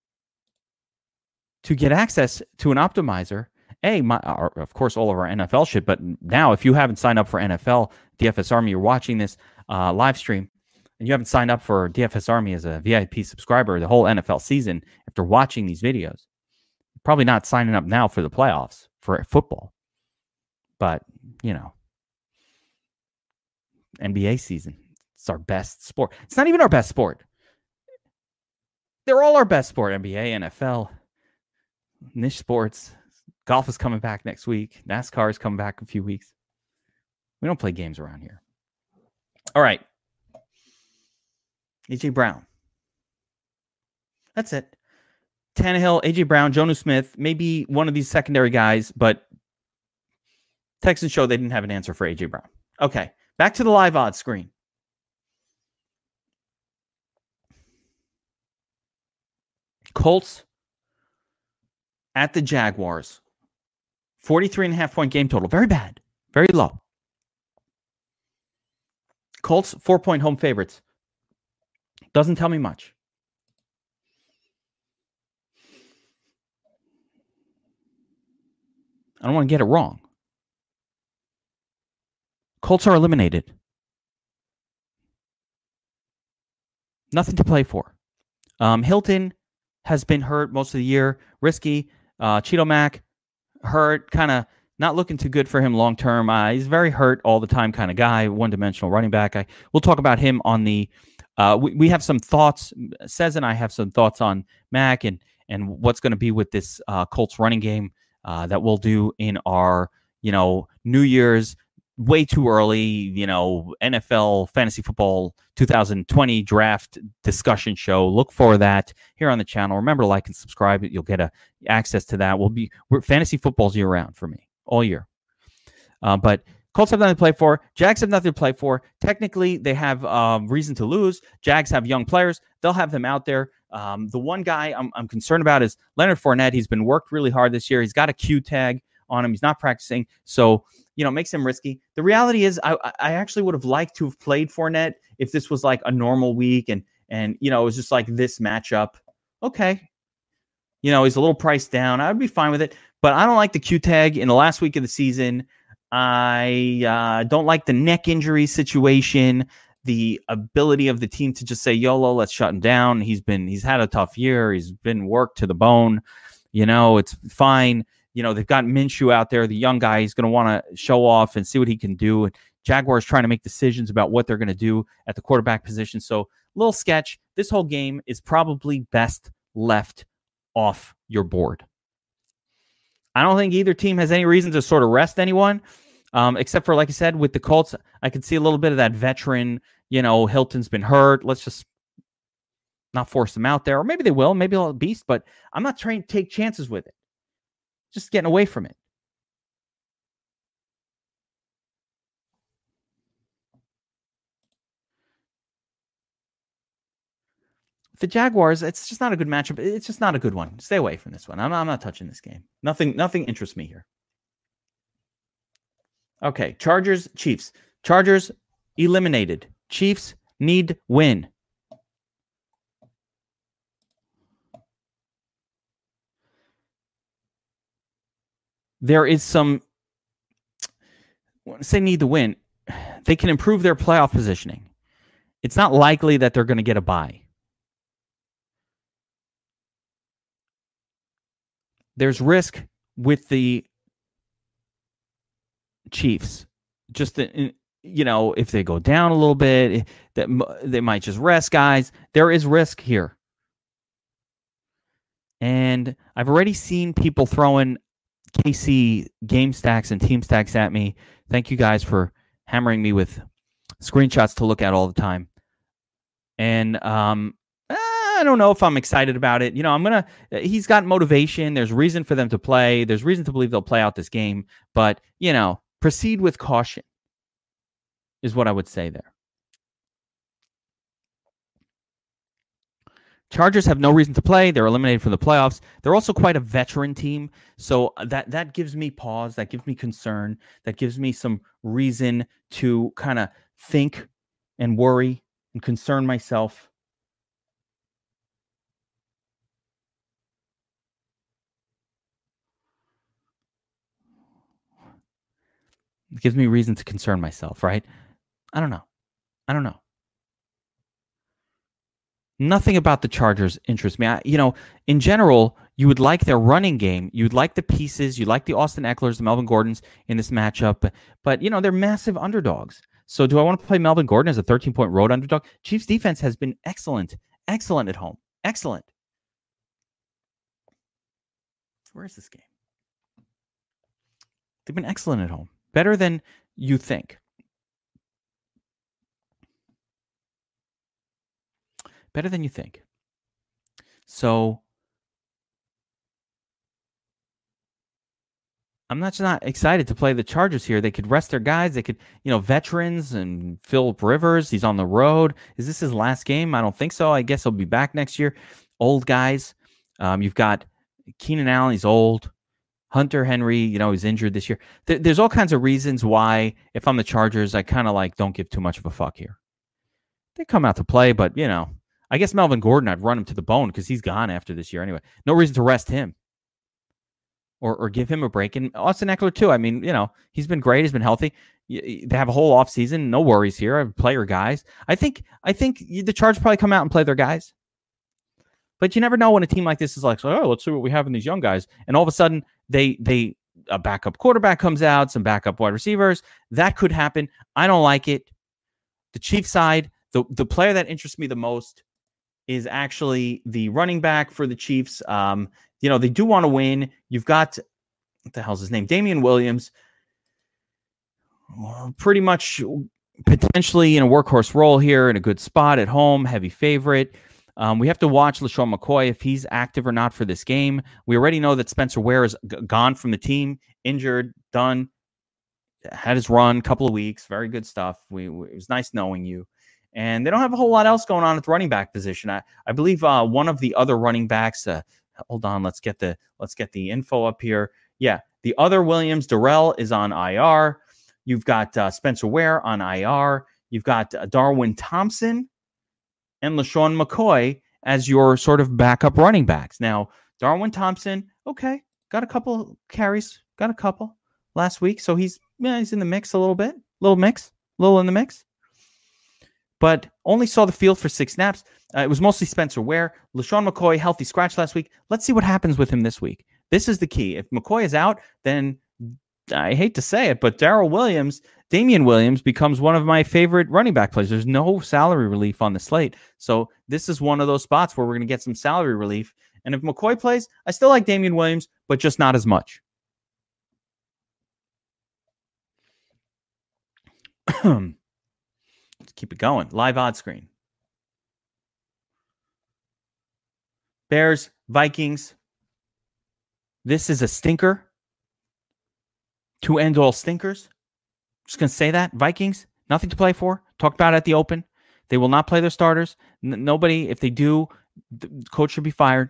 to get access to an optimizer, of course, all of our NFL shit, but now if you haven't signed up for NFL, DFS Army, you're watching this live stream, and you haven't signed up for DFS Army as a VIP subscriber the whole NFL season after watching these videos, probably not signing up now for the playoffs for football. But, you know, NBA season. It's our best sport. It's not even our best sport. They're all our best sport. NBA, NFL. Niche sports. Golf is coming back next week. NASCAR is coming back in a few weeks. We don't play games around here. All right. A.J. Brown. That's it. Tannehill, A.J. Brown, Jonnu Smith, maybe one of these secondary guys, but Texans show they didn't have an answer for A.J. Brown. Okay, back to the live odds screen. Colts at the Jaguars. 43.5 point game total. Very bad. Very low. Colts, 4-point home favorites. Doesn't tell me much. I don't want to get it wrong. Colts are eliminated. Nothing to play for. Hilton has been hurt most of the year. Risky. Cheeto Mac, hurt. Kind of not looking too good for him long term. He's very hurt all the time kind of guy. One-dimensional running back. We'll talk about him on the... we have some thoughts. Sez and I have some thoughts on Mac and what's going to be with this Colts running game that we'll do in our, New Year's way too early, NFL fantasy football 2020 draft discussion show. Look for that here on the channel. Remember to like and subscribe. You'll get access to that. We're fantasy football's year round for me all year. But Colts have nothing to play for. Jags have nothing to play for. Technically, they have reason to lose. Jags have young players. They'll have them out there. The one guy I'm concerned about is Leonard Fournette. He's been worked really hard this year. He's got a Q tag on him. He's not practicing. So, it makes him risky. The reality is I actually would have liked to have played Fournette if this was like a normal week and it was just like this matchup. Okay. He's a little priced down. I would be fine with it. But I don't like the Q tag in the last week of the season. I don't like the neck injury situation, the ability of the team to just say, YOLO, let's shut him down. He's had a tough year. He's been worked to the bone. It's fine. They've got Minshew out there, the young guy. He's going to want to show off and see what he can do. And Jaguars trying to make decisions about what they're going to do at the quarterback position. So, little sketch. This whole game is probably best left off your board. I don't think either team has any reason to sort of rest anyone, except for, like I said, with the Colts, I could see a little bit of that veteran, Hilton's been hurt. Let's just not force them out there. Or maybe they will. Maybe they'll beast, but I'm not trying to take chances with it. Just getting away from it. The Jaguars, it's just not a good matchup. It's just not a good one. Stay away from this one. I'm not touching this game. Nothing interests me here. Okay, Chargers, Chiefs. Chargers eliminated. Chiefs need win. There is some, when I say need to win, they can improve their playoff positioning. It's not likely that they're going to get a bye. There's risk with the Chiefs. Just, if they go down a little bit, that they might just rest guys. There is risk here. And I've already seen people throwing KC game stacks and team stacks at me. Thank you guys for hammering me with screenshots to look at all the time. And I don't know if I'm excited about it. He's got motivation. There's reason for them to play. There's reason to believe they'll play out this game. But, proceed with caution is what I would say there. Chargers have no reason to play. They're eliminated from the playoffs. They're also quite a veteran team. So that gives me pause. That gives me concern. That gives me some reason to kind of think and worry and concern myself. It gives me reason to concern myself, right? I don't know. Nothing about the Chargers interests me. In general, you would like their running game. You'd like the pieces. You like the Austin Ecklers, the Melvin Gordons in this matchup. But they're massive underdogs. So do I want to play Melvin Gordon as a 13-point road underdog? Chiefs defense has been excellent. Excellent at home. Excellent. Where is this game? They've been excellent at home. Better than you think. Better than you think. So I'm not excited to play the Chargers here. They could rest their guys. They could, veterans and Philip Rivers. He's on the road. Is this his last game? I don't think so. I guess he'll be back next year. Old guys. You've got Keenan Allen. He's old. Hunter Henry, he's injured this year. There's all kinds of reasons why, if I'm the Chargers, I kind of don't give too much of a fuck here. They come out to play, but, I guess Melvin Gordon, I'd run him to the bone because he's gone after this year anyway. No reason to rest him or give him a break. And Austin Eckler, too. I mean, he's been great. He's been healthy. They have a whole offseason. No worries here. I play your guys. I think the Chargers probably come out and play their guys. But you never know when a team like this is let's see what we have in these young guys. And all of a sudden, a backup quarterback comes out, some backup wide receivers. That could happen. I don't like it. The Chiefs side, the player that interests me the most is actually the running back for the Chiefs. They do want to win. You've got, what the hell's his name? Damian Williams. Pretty much potentially in a workhorse role here, in a good spot at home, heavy favorite. We have to watch LaShawn McCoy if he's active or not for this game. We already know that Spencer Ware is gone from the team, injured, done, had his run, couple of weeks, very good stuff. It was nice knowing you. And they don't have a whole lot else going on at the running back position. I believe one of the other running backs, hold on, let's get the info up here. Yeah, the other Williams, Darrell, is on IR. You've got Spencer Ware on IR. You've got Darwin Thompson and LaShawn McCoy as your sort of backup running backs. Now, Darwin Thompson, okay, got a couple carries, last week. So he's in the mix a little bit, little in the mix. But only saw the field for 6 snaps. It was mostly Spencer Ware. LaShawn McCoy, healthy scratch last week. Let's see what happens with him this week. This is the key. If McCoy is out, then I hate to say it, but Damian Williams becomes one of my favorite running back plays. There's no salary relief on the slate. So this is one of those spots where we're going to get some salary relief. And if McCoy plays, I still like Damian Williams, but just not as much. Let's keep it going. Live odds screen. Bears, Vikings. This is a stinker. To end all stinkers. Just going to say that. Vikings, nothing to play for. Talked about it at the open. They will not play their starters. Nobody, if they do, the coach should be fired.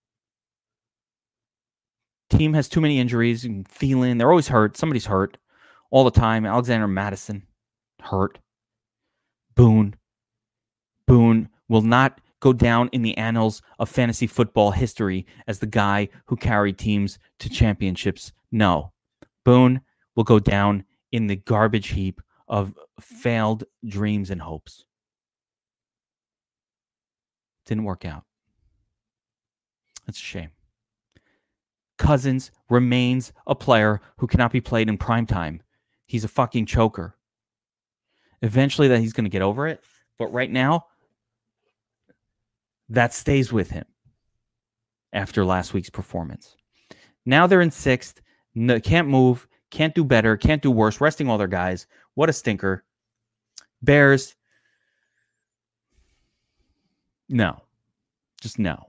Team has too many injuries. Thielen, they're always hurt. Somebody's hurt all the time. Alexander Madison, hurt. Boone will not go down in the annals of fantasy football history as the guy who carried teams to championships. No. Boone will go down in the garbage heap of failed dreams and hopes. Didn't work out. That's a shame. Cousins remains a player who cannot be played in primetime. He's a fucking choker. Eventually that he's going to get over it. But right now, that stays with him after last week's performance. Now they're in 6th. No, can't move. Can't do better. Can't do worse. Resting all their guys. What a stinker. Bears. No. Just no.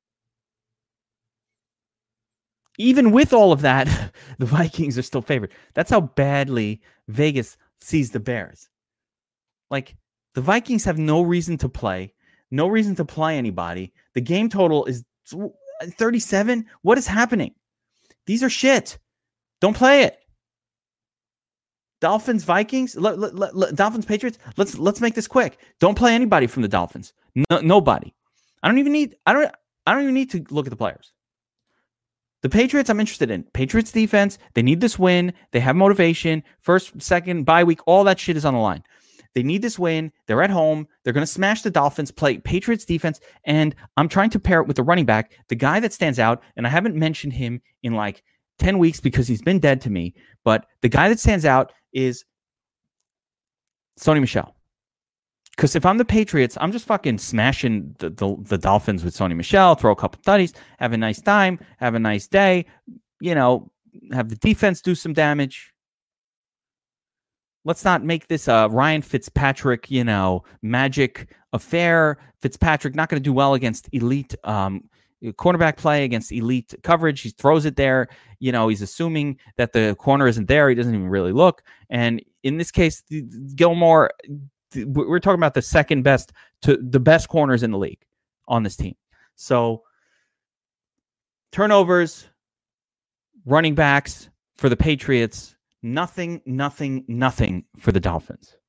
Even with all of that, the Vikings are still favored. That's how badly Vegas sees the Bears. The Vikings have no reason to play. No reason to play anybody. The game total is 37. What is happening? These are shit. Don't play it. Dolphins, Vikings, Dolphins, Patriots. Let's make this quick. Don't play anybody from the Dolphins. No, nobody. I don't even need to look at the players. The Patriots, I'm interested in. Patriots defense. They need this win. They have motivation. First, second, bye week. All that shit is on the line. They need this win. They're at home. They're going to smash the Dolphins, play Patriots defense. And I'm trying to pair it with the running back, the guy that stands out. And I haven't mentioned him in 10 weeks because he's been dead to me. But the guy that stands out is Sony Michel. Because if I'm the Patriots, I'm just fucking smashing the Dolphins with Sony Michel, throw a couple tutties, have a nice time, have a nice day, have the defense do some damage. Let's not make this a Ryan Fitzpatrick, magic affair. Fitzpatrick not going to do well against elite cornerback play, against elite coverage. He throws it there. He's assuming that the corner isn't there. He doesn't even really look. And in this case, Gilmore, we're talking about the second best to the best corners in the league on this team. So turnovers, running backs for the Patriots, nothing for the Dolphins.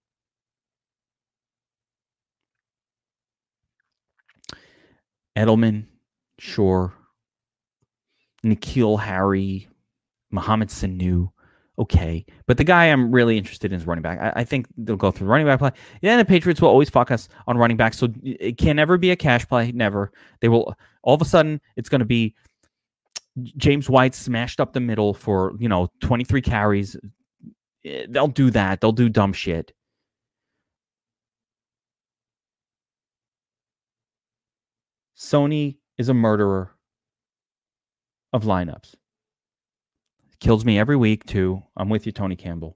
Edelman, sure. N'Keal Harry, Mohamed Sanu, okay. But the guy I'm really interested in is running back. I think they'll go through running back play. Yeah, the Patriots will always fuck us on running back, so it can never be a cash play. Never. They will. All of a sudden, it's going to be James White smashed up the middle for 23 carries. They'll do that. They'll do dumb shit. Sony is a murderer of lineups. Kills me every week, too. I'm with you, Tony Campbell.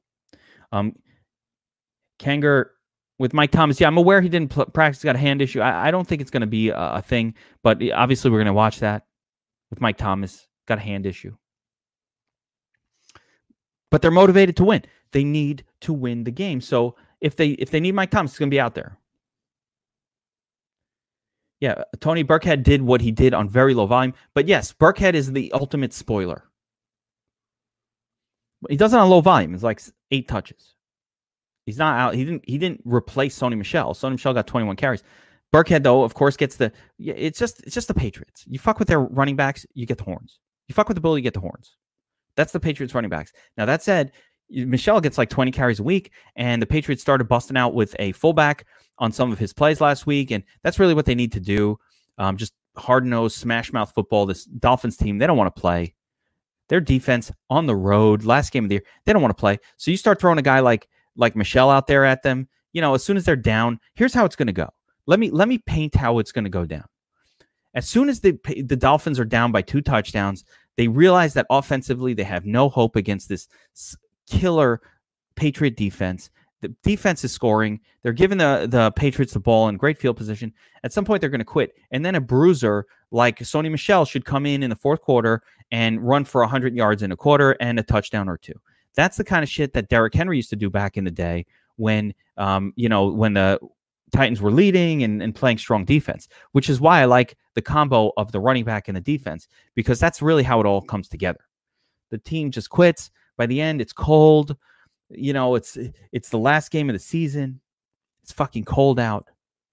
Kanger with Mike Thomas. Yeah, I'm aware he didn't practice, got a hand issue. I don't think it's going to be a thing, but obviously we're going to watch that with Mike Thomas. Got a hand issue. But they're motivated to win. They need to win the game. So if they need Mike Thomas, it's going to be out there. Yeah, Tony Burkhead did what he did on very low volume. But yes, Burkhead is the ultimate spoiler. He does it on low volume. It's like 8 touches. He's not out. He didn't replace Sony Michel. Sony Michel got 21 carries. Burkhead, though, of course, gets the. Yeah, it's just the Patriots. You fuck with their running backs, you get the horns. You fuck with the bull, you get the horns. That's the Patriots running backs. Now that said, Michel gets like 20 carries a week, and the Patriots started busting out with a fullback on some of his plays last week, and that's really what they need to do. Just hard-nosed, smash-mouth football. This Dolphins team, they don't want to play. Their defense on the road, last game of the year, they don't want to play. So you start throwing a guy like Michel out there at them. As soon as they're down, here's how it's going to go. Let me paint how it's going to go down. As soon as the Dolphins are down by 2 touchdowns, they realize that offensively they have no hope against this killer Patriot defense. The defense is scoring. They're giving the Patriots the ball in great field position. At some point, they're going to quit. And then a bruiser like Sony Michel should come in the fourth quarter and run for 100 yards in a quarter and a touchdown or 2. That's the kind of shit that Derrick Henry used to do back in the day when the Titans were leading and playing strong defense, which is why I like the combo of the running back and the defense, because that's really how it all comes together. The team just quits. By the end, it's cold. It's the last game of the season. It's fucking cold out.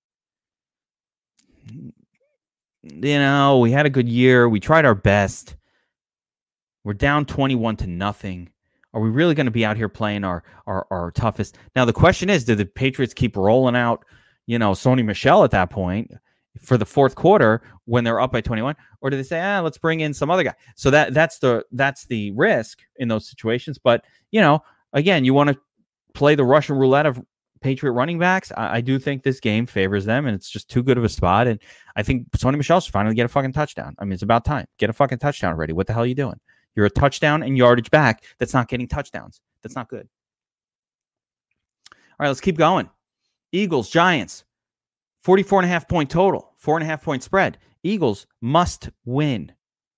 We had a good year. We tried our best. We're down 21-0. Are we really going to be out here playing our toughest? Now, the question is, do the Patriots keep rolling out, Sony Michel at that point for the fourth quarter when they're up by 21? Or do they say, let's bring in some other guy? So that's the risk in those situations. But, again, you want to play the Russian roulette of Patriot running backs. I do think this game favors them, and it's just too good of a spot. And I think Sony Michel should finally get a fucking touchdown. I mean, it's about time. Get a fucking touchdown already. What the hell are you doing? You're a touchdown and yardage back that's not getting touchdowns. That's not good. All right, let's keep going. Eagles, Giants, 44.5 point total, 4.5 point spread. Eagles must win.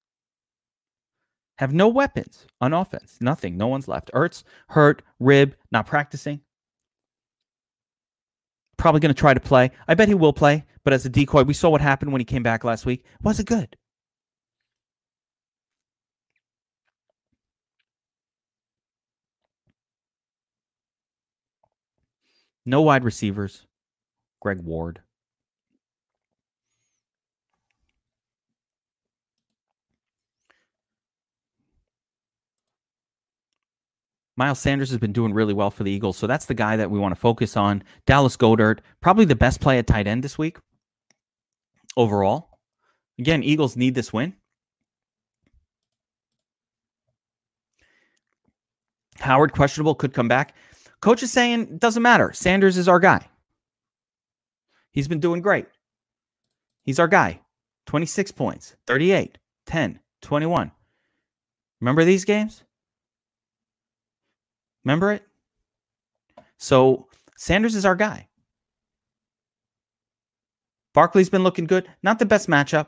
Have no weapons on offense. Nothing. No one's left. Ertz, hurt, rib, not practicing. Probably going to try to play. I bet he will play, but as a decoy, we saw what happened when he came back last week. Wasn't good. No wide receivers. Greg Ward. Miles Sanders has been doing really well for the Eagles, so that's the guy that we want to focus on. Dallas Goedert, probably the best play at tight end this week overall. Again, Eagles need this win. Howard, questionable, could come back. Coach is saying it doesn't matter. Sanders is our guy. He's been doing great. He's our guy. 26 points, 38, 10, 21. Remember these games? Remember it? So Sanders is our guy. Barkley's been looking good. Not the best matchup.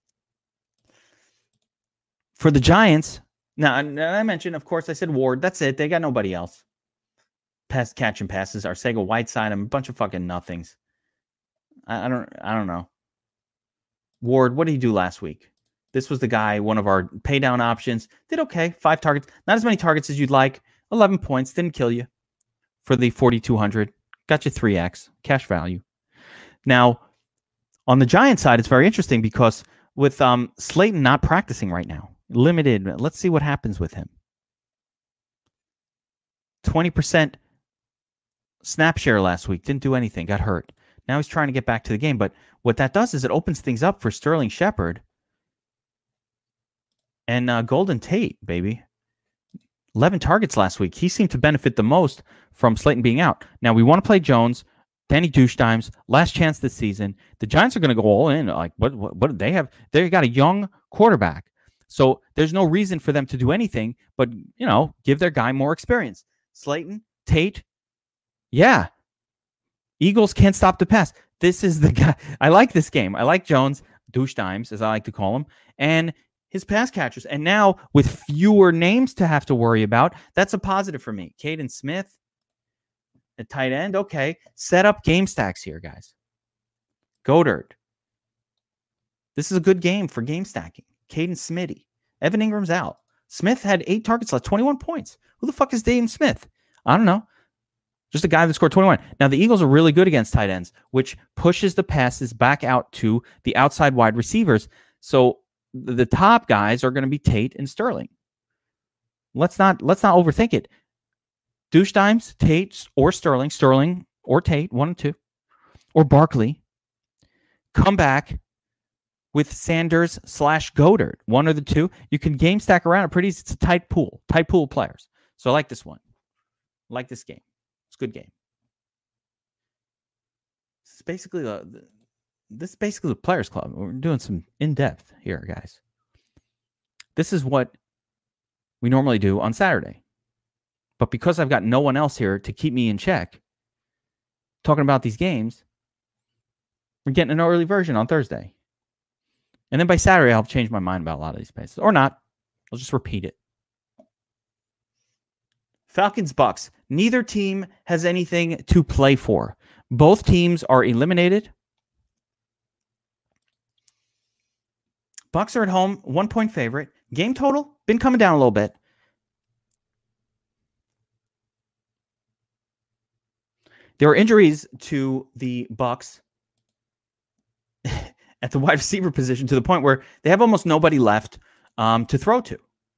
For the Giants, now I mentioned, of course, I said Ward. That's it. They got nobody else. Pass catching passes. Arcega Whiteside. I'm a bunch of fucking nothings. I don't know. Ward, what did he do last week? This was the guy, one of our pay down options. Did okay. 5 targets. Not as many targets as you'd like. 11 points. Didn't kill you for the 4,200. Got you 3x cash value. Now, on the Giant side, it's very interesting because with Slayton not practicing right now, limited. Let's see what happens with him. 20% snap share last week. Didn't do anything. Got hurt. Now he's trying to get back to the game. But what that does is it opens things up for Sterling Shepard and Golden Tate, baby. 11 targets last week. He seemed to benefit the most from Slayton being out. Now we want to play Jones, Danny Douche-Dimes, last chance this season. The Giants are going to go all in. Like, what do they have? They got a young quarterback. So there's no reason for them to do anything but, give their guy more experience. Slayton, Tate, yeah. Eagles can't stop the pass. This is the guy. I like this game. I like Jones, Douche-Dimes, as I like to call him, and his pass catchers. And now with fewer names to have to worry about, that's a positive for me. Caden Smith at tight end. Okay. Set up game stacks here, guys. Goddard. This is a good game for game stacking. Caden Smitty. Evan Ingram's out. Smith had 8 targets left, 21 points. Who the fuck is Dayton Smith? I don't know. Just a guy that scored 21. Now, the Eagles are really good against tight ends, which pushes the passes back out to the outside wide receivers. So the top guys are going to be Tate and Sterling. Let's not overthink it. Douche-Dimes, Tate or Sterling or Tate, 1 and 2, or Barkley. Come back with Sanders / Goddard, 1 or the 2. You can game stack around it it's a tight pool of players. So I like this one. I like this game. It's a good game. This is basically the Players Club. We're doing some in-depth here, guys. This is what we normally do on Saturday. But because I've got no one else here to keep me in check, talking about these games, we're getting an early version on Thursday. And then by Saturday, I'll change my mind about a lot of these places. Or not. I'll just repeat it. Falcons, Bucks. Neither team has anything to play for. Both teams are eliminated. Bucks are at home, 1-point favorite. Game total, been coming down a little bit. There are injuries to the Bucks at the wide receiver position to the point where they have almost nobody left to throw to.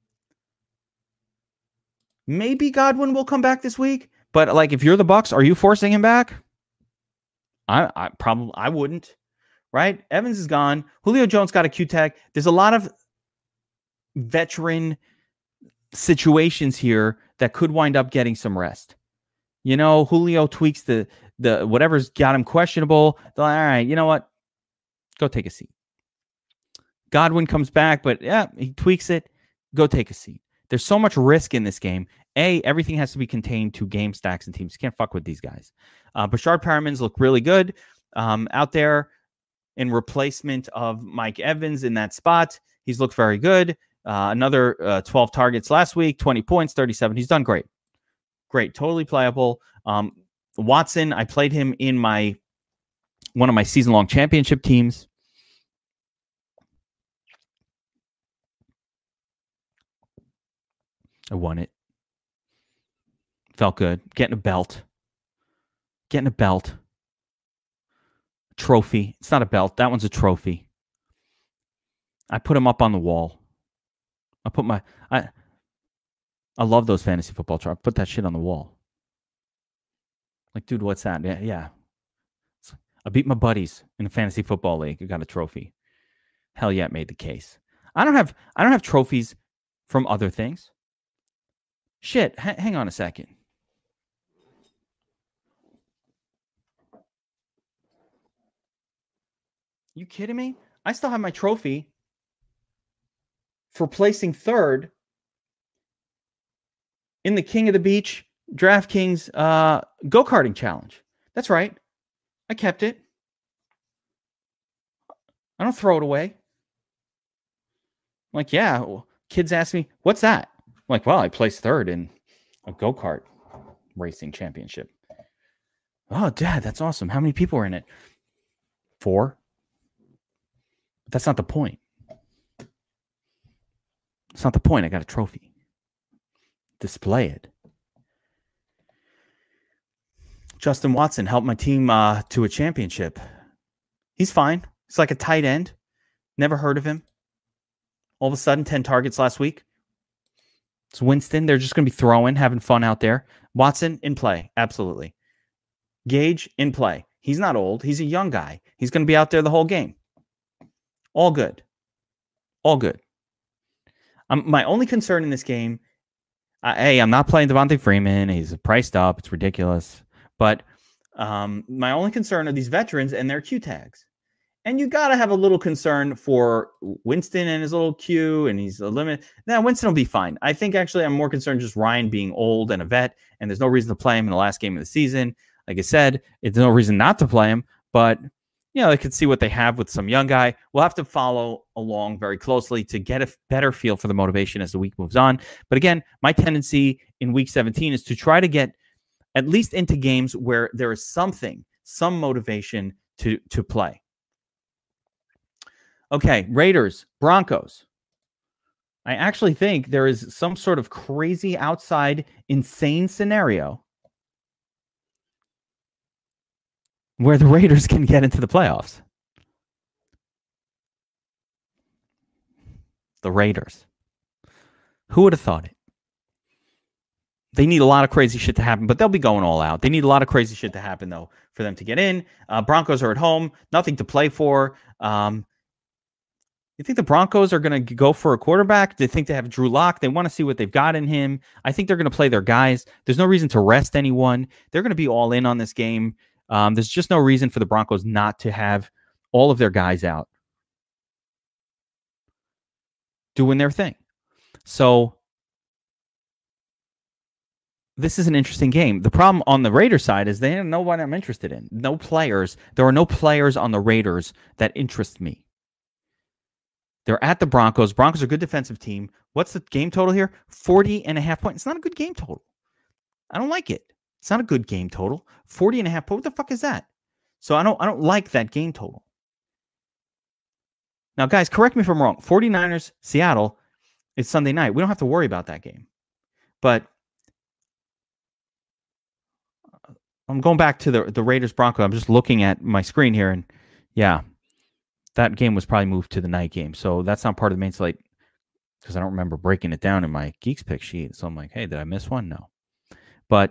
Maybe Godwin will come back this week, but like if you're the Bucks, are you forcing him back? I wouldn't. Right? Evans is gone. Julio Jones got a Q-tag. There's a lot of veteran situations here that could wind up getting some rest. Julio tweaks the whatever's got him questionable. All right, you know what? Go take a seat. Godwin comes back, but yeah, he tweaks it. Go take a seat. There's so much risk in this game. Everything has to be contained to game stacks and teams. You can't fuck with these guys. Brashard Perriman's look really good out there in replacement of Mike Evans in that spot. He's looked very good. Another 12 targets last week, 20 points, 37. He's done great. Great. Totally playable. Watson, I played him in one of my season-long championship teams. I won it. Felt good. Getting a belt. Trophy. It's not a belt. That one's a trophy. I put him up on the wall. I love those fantasy football charts. I put that shit on the wall. Like, dude, what's that? Yeah. I beat my buddies in a fantasy football league. I got a trophy. Hell yeah, it made the case. I don't have trophies from other things. Shit, hang on a second. You kidding me? I still have my trophy for placing third in the King of the Beach DraftKings go-karting challenge. That's right. I kept it. I don't throw it away. I'm like, yeah. Well, kids ask me, what's that? I'm like, well, I placed third in a go-kart racing championship. Oh, Dad, that's awesome. How many people are in it? 4. But that's not the point. It's not the point. I got a trophy. Display it. Justin Watson helped my team to a championship. He's fine. He's like a tight end. Never heard of him. All of a sudden, 10 targets last week. It's Winston. They're just going to be throwing, having fun out there. Watson in play. Absolutely. Gage in play. He's not old. He's a young guy. He's going to be out there the whole game. All good. All good. My only concern in this game, I'm not playing Devontae Freeman. He's priced up. It's ridiculous. But my only concern are these veterans and their Q tags. And you got to have a little concern for Winston and his little Q, and he's a limit. Now, Winston will be fine. I think actually I'm more concerned just Ryan being old and a vet, and there's no reason to play him in the last game of the season. Like I said, there's no reason not to play him, but they could see what they have with some young guy. We'll have to follow along very closely to get a better feel for the motivation as the week moves on. But again, my tendency in week 17 is to try to get at least into games where there is some motivation to play. Okay, Raiders, Broncos. I actually think there is some sort of crazy outside insane scenario where the Raiders can get into the playoffs. The Raiders. Who would have thought it? They need a lot of crazy shit to happen, but they'll be going all out. They need a lot of crazy shit to happen, though, for them to get in. Broncos are at home. Nothing to play for. You think the Broncos are going to go for a quarterback? They think they have Drew Lock. They want to see what they've got in him. I think they're going to play their guys. There's no reason to rest anyone. They're going to be all in on this game. There's just no reason for the Broncos not to have all of their guys out doing their thing. So this is an interesting game. The problem on the Raiders side is they don't know what I'm interested in. No players. There are no players on the Raiders that interest me. They're at the Broncos. Broncos are a good defensive team. What's the game total here? 40.5 points. It's not a good game total. I don't like it. It's not a good game total. 40.5 points. What the fuck is that? So I don't like that game total. Now, guys, correct me if I'm wrong. 49ers, Seattle, it's Sunday night. We don't have to worry about that game. But I'm going back to the Raiders Broncos. I'm just looking at my screen here, and yeah, that game was probably moved to the night game. So that's not part of the main slate because I don't remember breaking it down in my Geeks Pick sheet. So I'm like, hey, did I miss one? No. But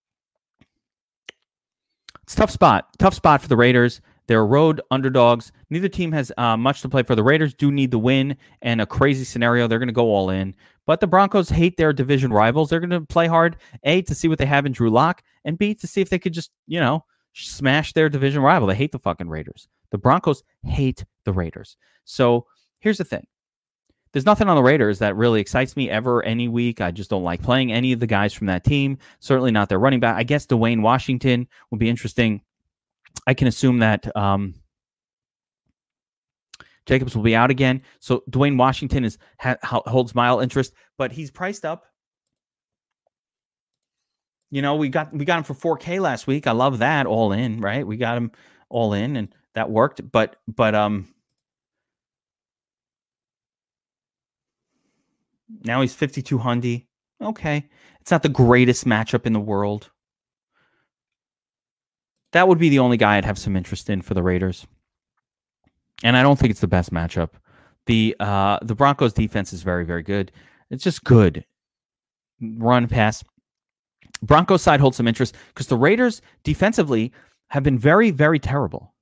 it's a tough spot. Tough spot for the Raiders. They're road underdogs. Neither team has much to play for. The Raiders do need the win and a crazy scenario. They're going to go all in. But the Broncos hate their division rivals. They're going to play hard, A, to see what they have in Drew Lock, and B, to see if they could just, smash their division rival. They hate the fucking Raiders. The Broncos hate the Raiders. So here's the thing. There's nothing on the Raiders that really excites me ever any week. I just don't like playing any of the guys from that team. Certainly not their running back. I guess Dwayne Washington will be interesting. I can assume that Jacobs will be out again. So Dwayne Washington holds my interest, but he's priced up. We got him for $4K last week. I love that all in, right? We got him all in, and that worked. But now he's 5,200. Okay, it's not the greatest matchup in the world. That would be the only guy I'd have some interest in for the Raiders. And I don't think it's the best matchup. The Broncos defense is very, very good. It's just good. Run, pass. Broncos side holds some interest because the Raiders defensively have been very, very terrible.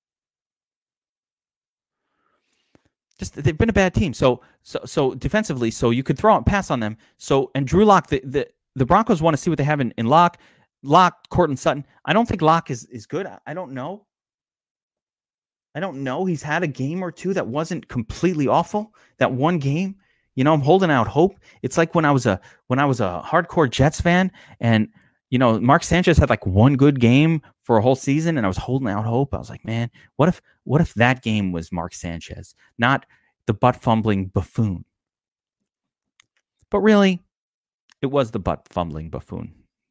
They've been a bad team. So defensively, so you could throw out and pass on them. So, and Drew Lock, the Broncos want to see what they have in Lock. Lock, Courtland Sutton. I don't think Lock is good. I don't know. I don't know. He's had a game or two that wasn't completely awful. That one game, I'm holding out hope. It's like when I was a hardcore Jets fan, and Mark Sanchez had like one good game for a whole season, and I was holding out hope. I was like, man, what if that game was Mark Sanchez, not the butt fumbling buffoon? But really, it was the butt fumbling buffoon.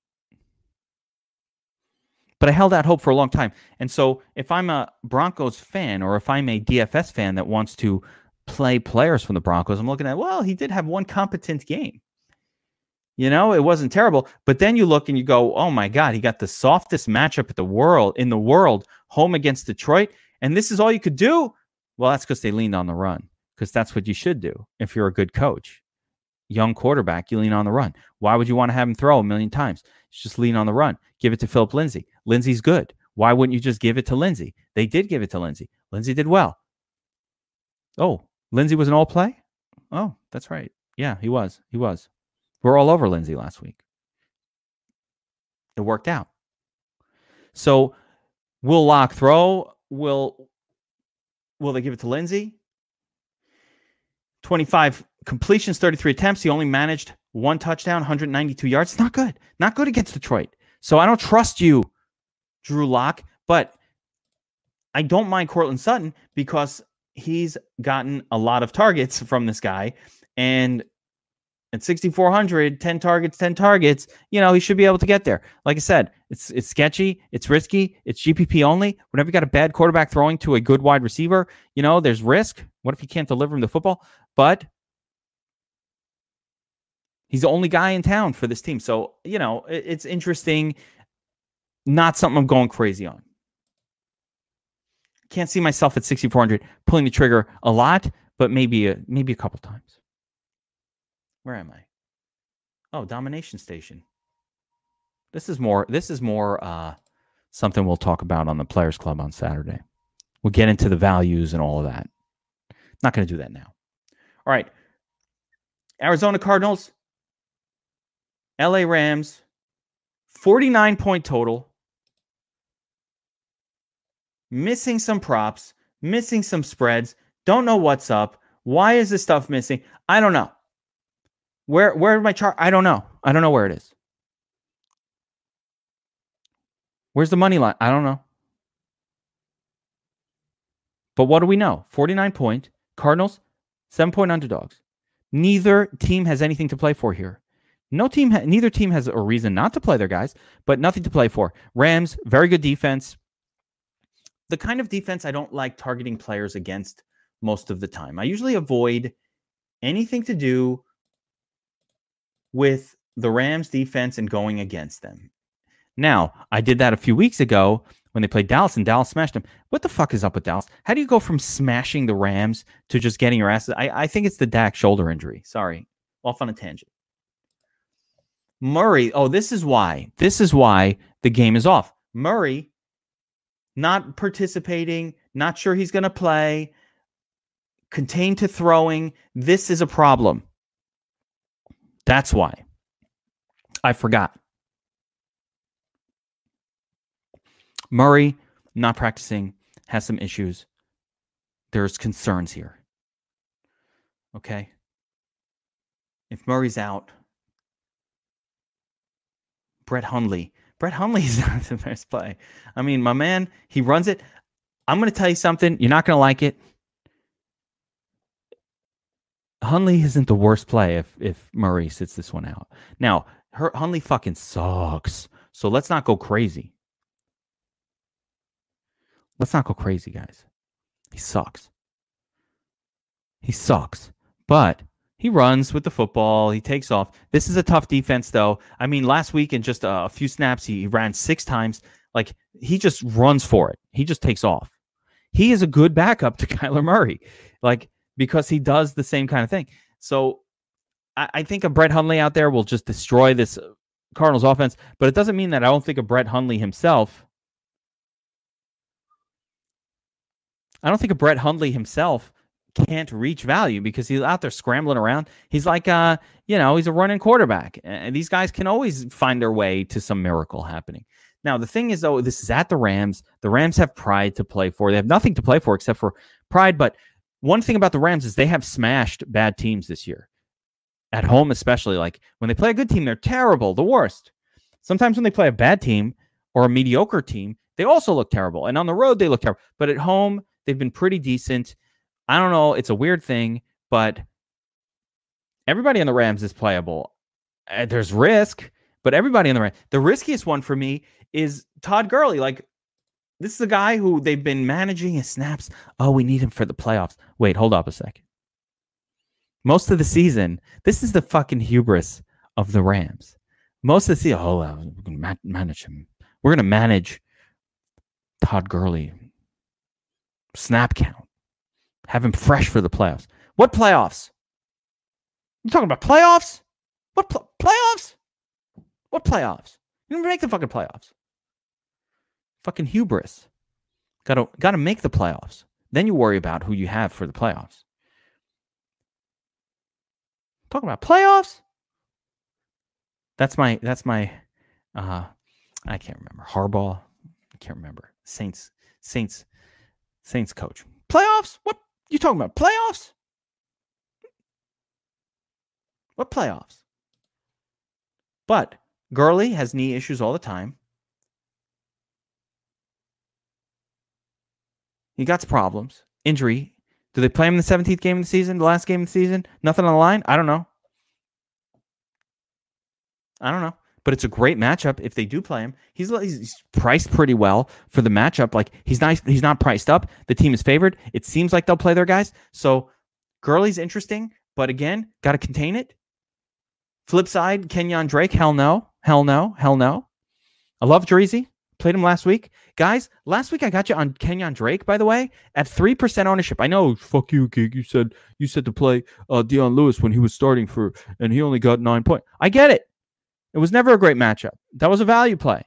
But I held out hope for a long time. And so if I'm a Broncos fan, or if I'm a DFS fan that wants to play players from the Broncos, I'm looking at, well, he did have one competent game. It wasn't terrible. But then you look and you go, oh my God, he got the softest matchup in the world, home against Detroit. And this is all you could do? Well, that's because they leaned on the run, because that's what you should do if you're a good coach. Young quarterback, you lean on the run. Why would you want to have him throw a million times? Just lean on the run. Give it to Philip Lindsay. Lindsay's good. Why wouldn't you just give it to Lindsay? They did give it to Lindsay. Lindsay did well. Oh, Lindsay was an all-play? Oh, that's right. Yeah, he was. We're all over Lindsay last week. It worked out. So will Locke throw? Will they give it to Lindsay? 25 completions, 33 attempts. He only managed one touchdown, 192 yards. It's not good. Not good against Detroit. So I don't trust you, Drew Lock, but I don't mind Courtland Sutton because he's gotten a lot of targets from this guy. And at 6,400, 10 targets, he should be able to get there. Like I said, it's sketchy, it's risky, it's GPP only. Whenever you got a bad quarterback throwing to a good wide receiver, there's risk. What if he can't deliver him the football? But he's the only guy in town for this team. So, it's interesting. Not something I'm going crazy on. Can't see myself at 6,400 pulling the trigger a lot, but maybe a couple times. Where am I? Oh, Domination Station. This is more something we'll talk about on the Players Club on Saturday. We'll get into the values and all of that. Not going to do that now. All right. Arizona Cardinals, LA Rams, 49-point total. Missing some props, missing some spreads. Don't know what's up. Why is this stuff missing? I don't know. Where my chart? I don't know. I don't know where it is. Where's the money line? I don't know. But what do we know? 49-point Cardinals, 7-point underdogs. Neither team has anything to play for here. Neither team has a reason not to play their guys, but nothing to play for. Rams, very good defense. The kind of defense I don't like targeting players against most of the time. I usually avoid anything to do with the Rams defense and going against them. Now, I did that a few weeks ago when they played Dallas, and Dallas smashed them. What the fuck is up with Dallas? How do you go from smashing the Rams to just getting your asses? I think it's the Dak shoulder injury. Sorry. Off on a tangent. Murray. Oh, this is why. This is why the game is off. Murray not participating, not sure he's going to play, contained to throwing. This is a problem. That's why. I forgot. Murray not practicing, has some issues. There's concerns here. Okay? If Murray's out, Brett Hundley is not the best play. I mean, my man, he runs it. I'm going to tell you something. You're not going to like it. Hundley isn't the worst play if Murray sits this one out. Now, Hundley fucking sucks. So let's not go crazy. Let's not go crazy, guys. He sucks. But he runs with the football. He takes off. This is a tough defense, though. I mean, last week in just a few snaps, he ran 6 times. Like, he just runs for it. He just takes off. He is a good backup to Kyler Murray, like, because he does the same kind of thing. So I think a Brett Hundley out there will just destroy this Cardinals offense, but it doesn't mean that I don't think of Brett Hundley himself. I don't think of Brett Hundley himself can't reach value because he's out there scrambling around. He's like, he's a running quarterback. And these guys can always find their way to some miracle happening. Now, the thing is, though, this is at the Rams. The Rams have pride to play for. They have nothing to play for except for pride. But one thing about the Rams is they have smashed bad teams this year. At home, especially. Like, when they play a good team, they're terrible, the worst. Sometimes when they play a bad team or a mediocre team, they also look terrible. And on the road, they look terrible. But at home, they've been pretty decent. I don't know. It's a weird thing, but everybody on the Rams is playable. There's risk, but everybody on the Rams. The riskiest one for me is Todd Gurley. Like, this is a guy who they've been managing his snaps. Oh, we need him for the playoffs. Wait, hold up a second. Most of the season, this is the fucking hubris of the Rams. Most of the season, we're going to manage him. We're going to manage Todd Gurley. Snap count. Have him fresh for the playoffs. What playoffs? You talking about playoffs? What playoffs? What playoffs? You didn't make the fucking playoffs. Fucking hubris. Gotta make the playoffs. Then you worry about who you have for the playoffs. Talking about playoffs? That's my I can't remember. Harbaugh. I can't remember. Saints coach. Playoffs? What you talking about? Playoffs? What playoffs? But Gurley has knee issues all the time. He got problems. Injury. Do they play him in the 17th game of the season? The last game of the season? Nothing on the line? I don't know. But it's a great matchup if they do play him. He's priced pretty well for the matchup. Like, he's not priced up. The team is favored. It seems like they'll play their guys. So Gurley's interesting, but again, got to contain it. Flip side, Kenyon Drake, hell no. I love Dreezy. Played him last week. Guys, last week I got you on Kenyon Drake, by the way, at 3% ownership. I know, fuck you, Gig. You said to play Dion Lewis when he was starting and he only got 9 points. I get it. It was never a great matchup. That was a value play.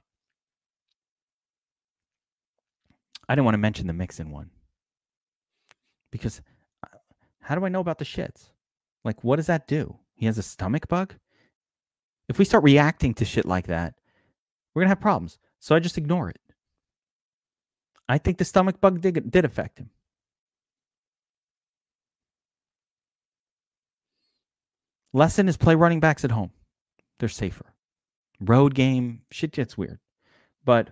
I didn't want to mention the Mixon one. Because how do I know about the shits? Like, what does that do? He has a stomach bug? If we start reacting to shit like that, we're going to have problems. So I just ignore it. I think the stomach bug did affect him. Lesson is play running backs at home. They're safer. Road game, shit gets weird. But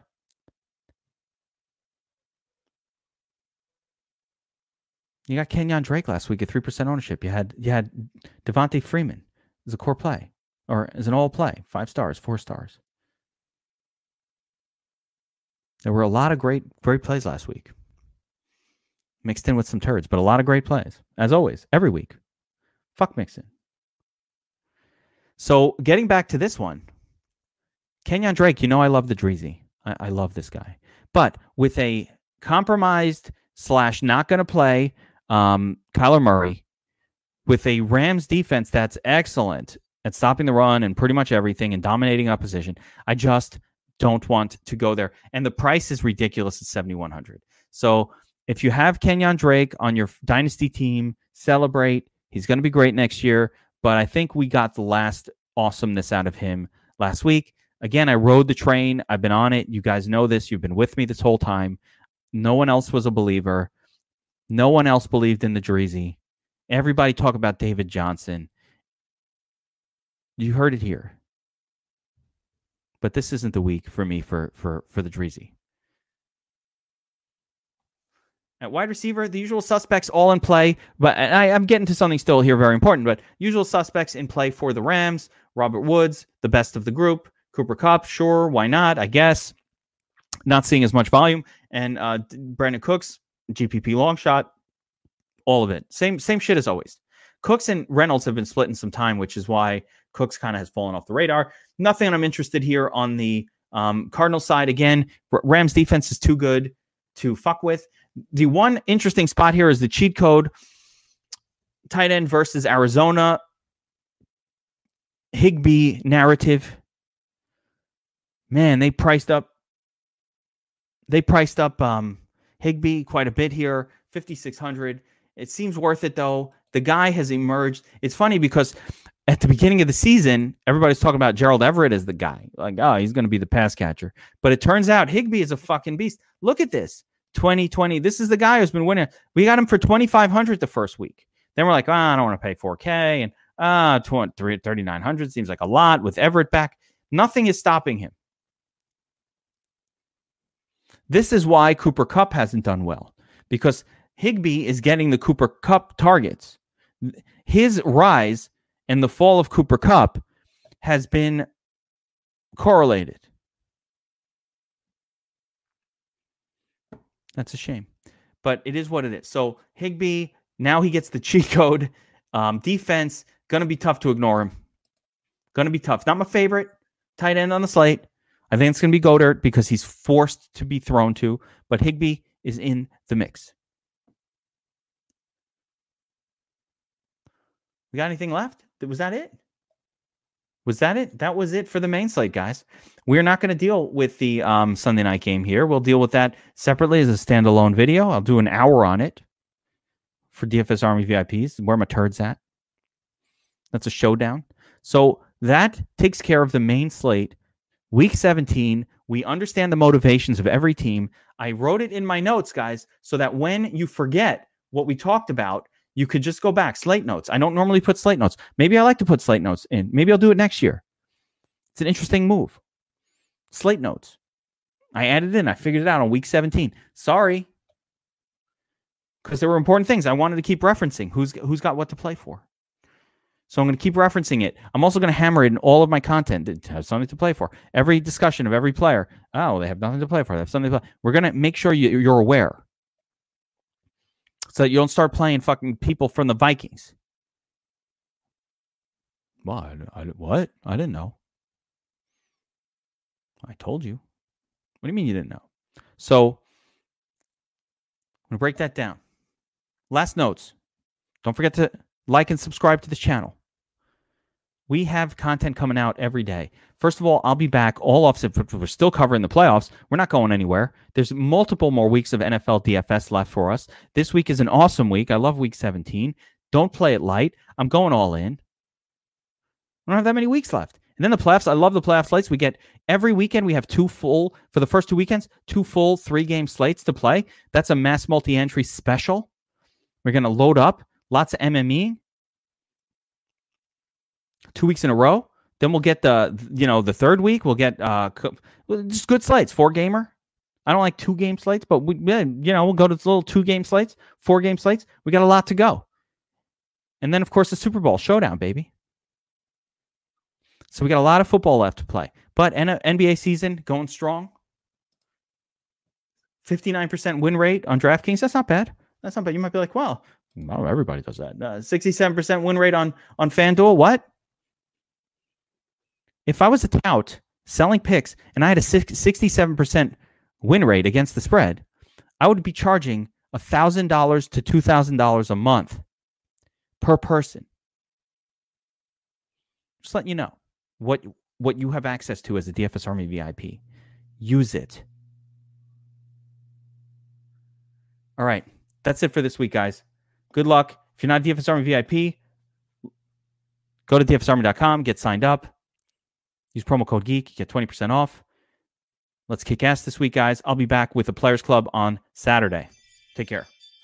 you got Kenyon Drake last week at 3% ownership. You had Devontae Freeman as a core play, or as an all play, 5 stars, 4 stars. There were a lot of great plays last week. Mixed in with some turds, but a lot of great plays. As always, every week. Fuck Mixon. So getting back to this one, Kenyon Drake, I love the Dreezy. I love this guy. But with a compromised / not going to play Kyler Murray, with a Rams defense that's excellent at stopping the run and pretty much everything and dominating opposition, I just don't want to go there. And the price is ridiculous at $7,100. So if you have Kenyon Drake on your dynasty team, celebrate. He's going to be great next year. But I think we got the last awesomeness out of him last week. Again, I rode the train. I've been on it. You guys know this. You've been with me this whole time. No one else was a believer. No one else believed in the Dreezy. Everybody talk about David Johnson. You heard it here. But this isn't the week for me for the Dreezy. At wide receiver, the usual suspects all in play. But I'm getting to something still here very important. But usual suspects in play for the Rams. Robert Woods, the best of the group. Cooper Kupp, sure, why not? I guess. Not seeing as much volume. And Brandon Cooks, GPP long shot. All of it. Same shit as always. Cooks and Reynolds have been splitting some time, which is why Cooks kind of has fallen off the radar. Nothing I'm interested here on the Cardinals side. Again, Rams defense is too good to fuck with. The one interesting spot here is the cheat code. Tight end versus Arizona. Higbee narrative. Man, they priced up Higbee quite a bit here, 5,600. It seems worth it though. The guy has emerged. It's funny because at the beginning of the season, everybody's talking about Gerald Everett as the guy. Like, oh, he's going to be the pass catcher. But it turns out Higbee is a fucking beast. Look at this. 2020. This is the guy who's been winning. We got him for $2,500 the first week. Then we're like, I don't want to pay $4K. And $3,900 seems like a lot with Everett back. Nothing is stopping him. This is why Cooper Kupp hasn't done well, because Higbee is getting the Cooper Kupp targets. His rise and the fall of Cooper Kupp has been correlated. That's a shame, but it is what it is. So Higbee, now he gets the cheat code. Defense, going to be tough to ignore him. Going to be tough. Not my favorite tight end on the slate. I think it's going to be Goddard because he's forced to be thrown to, but Higbee is in the mix. We got anything left? Was that it? Was that it? That was it for the main slate, guys. We're not going to deal with the Sunday night game here. We'll deal with that separately as a standalone video. I'll do an hour on it for DFS Army VIPs. Where my turds at? That's a showdown. So that takes care of the main slate. Week 17, we understand the motivations of every team. I wrote it in my notes, guys, so that when you forget what we talked about, you could just go back. Slate notes. I don't normally put slate notes. Maybe I like to put slate notes in. Maybe I'll do it next year. It's an interesting move. Slate notes. I added it in. I figured it out on week 17. Sorry. Because there were important things I wanted to keep referencing. Who's got what to play for? So I'm going to keep referencing it. I'm also going to hammer it in all of my content that has something to play for. Every discussion of every player. Oh, they have nothing to play for. They have something to play. We're going to make sure you're aware. So that you don't start playing fucking people from the Vikings. Well, what? I didn't know. I told you. What do you mean you didn't know? So I'm going to break that down. Last notes. Don't forget to like and subscribe to this channel. We have content coming out every day. First of all, I'll be back all off. We're still covering the playoffs. We're not going anywhere. There's multiple more weeks of NFL DFS left for us. This week is an awesome week. I love week 17. Don't play it light. I'm going all in. I don't have that many weeks left. And then the playoffs. I love the playoff slates. We get every weekend. We have for the first 2 weekends, 2 full 3-game slates to play. That's a mass multi-entry special. We're going to load up. Lots of MME. 2 weeks in a row. Then we'll get the third week. We'll get just good slates. 4-gamer. I don't like 2-game slates, but we'll go to the little 2-game slates, 4-game slates. We got a lot to go. And then, of course, the Super Bowl showdown, baby. So we got a lot of football left to play. But NBA season going strong. 59% win rate on DraftKings. That's not bad. That's not bad. You might be like, well, everybody does that. 67% win rate on FanDuel. What? If I was a tout selling picks and I had a 67% win rate against the spread, I would be charging $1,000 to $2,000 a month per person. Just letting you know what you have access to as a DFS Army VIP. Use it. All right. That's it for this week, guys. Good luck. If you're not a DFS Army VIP, go to dfsarmy.com, get signed up. Use promo code GEEK, get 20% off. Let's kick ass this week, guys. I'll be back with the Players Club on Saturday. Take care.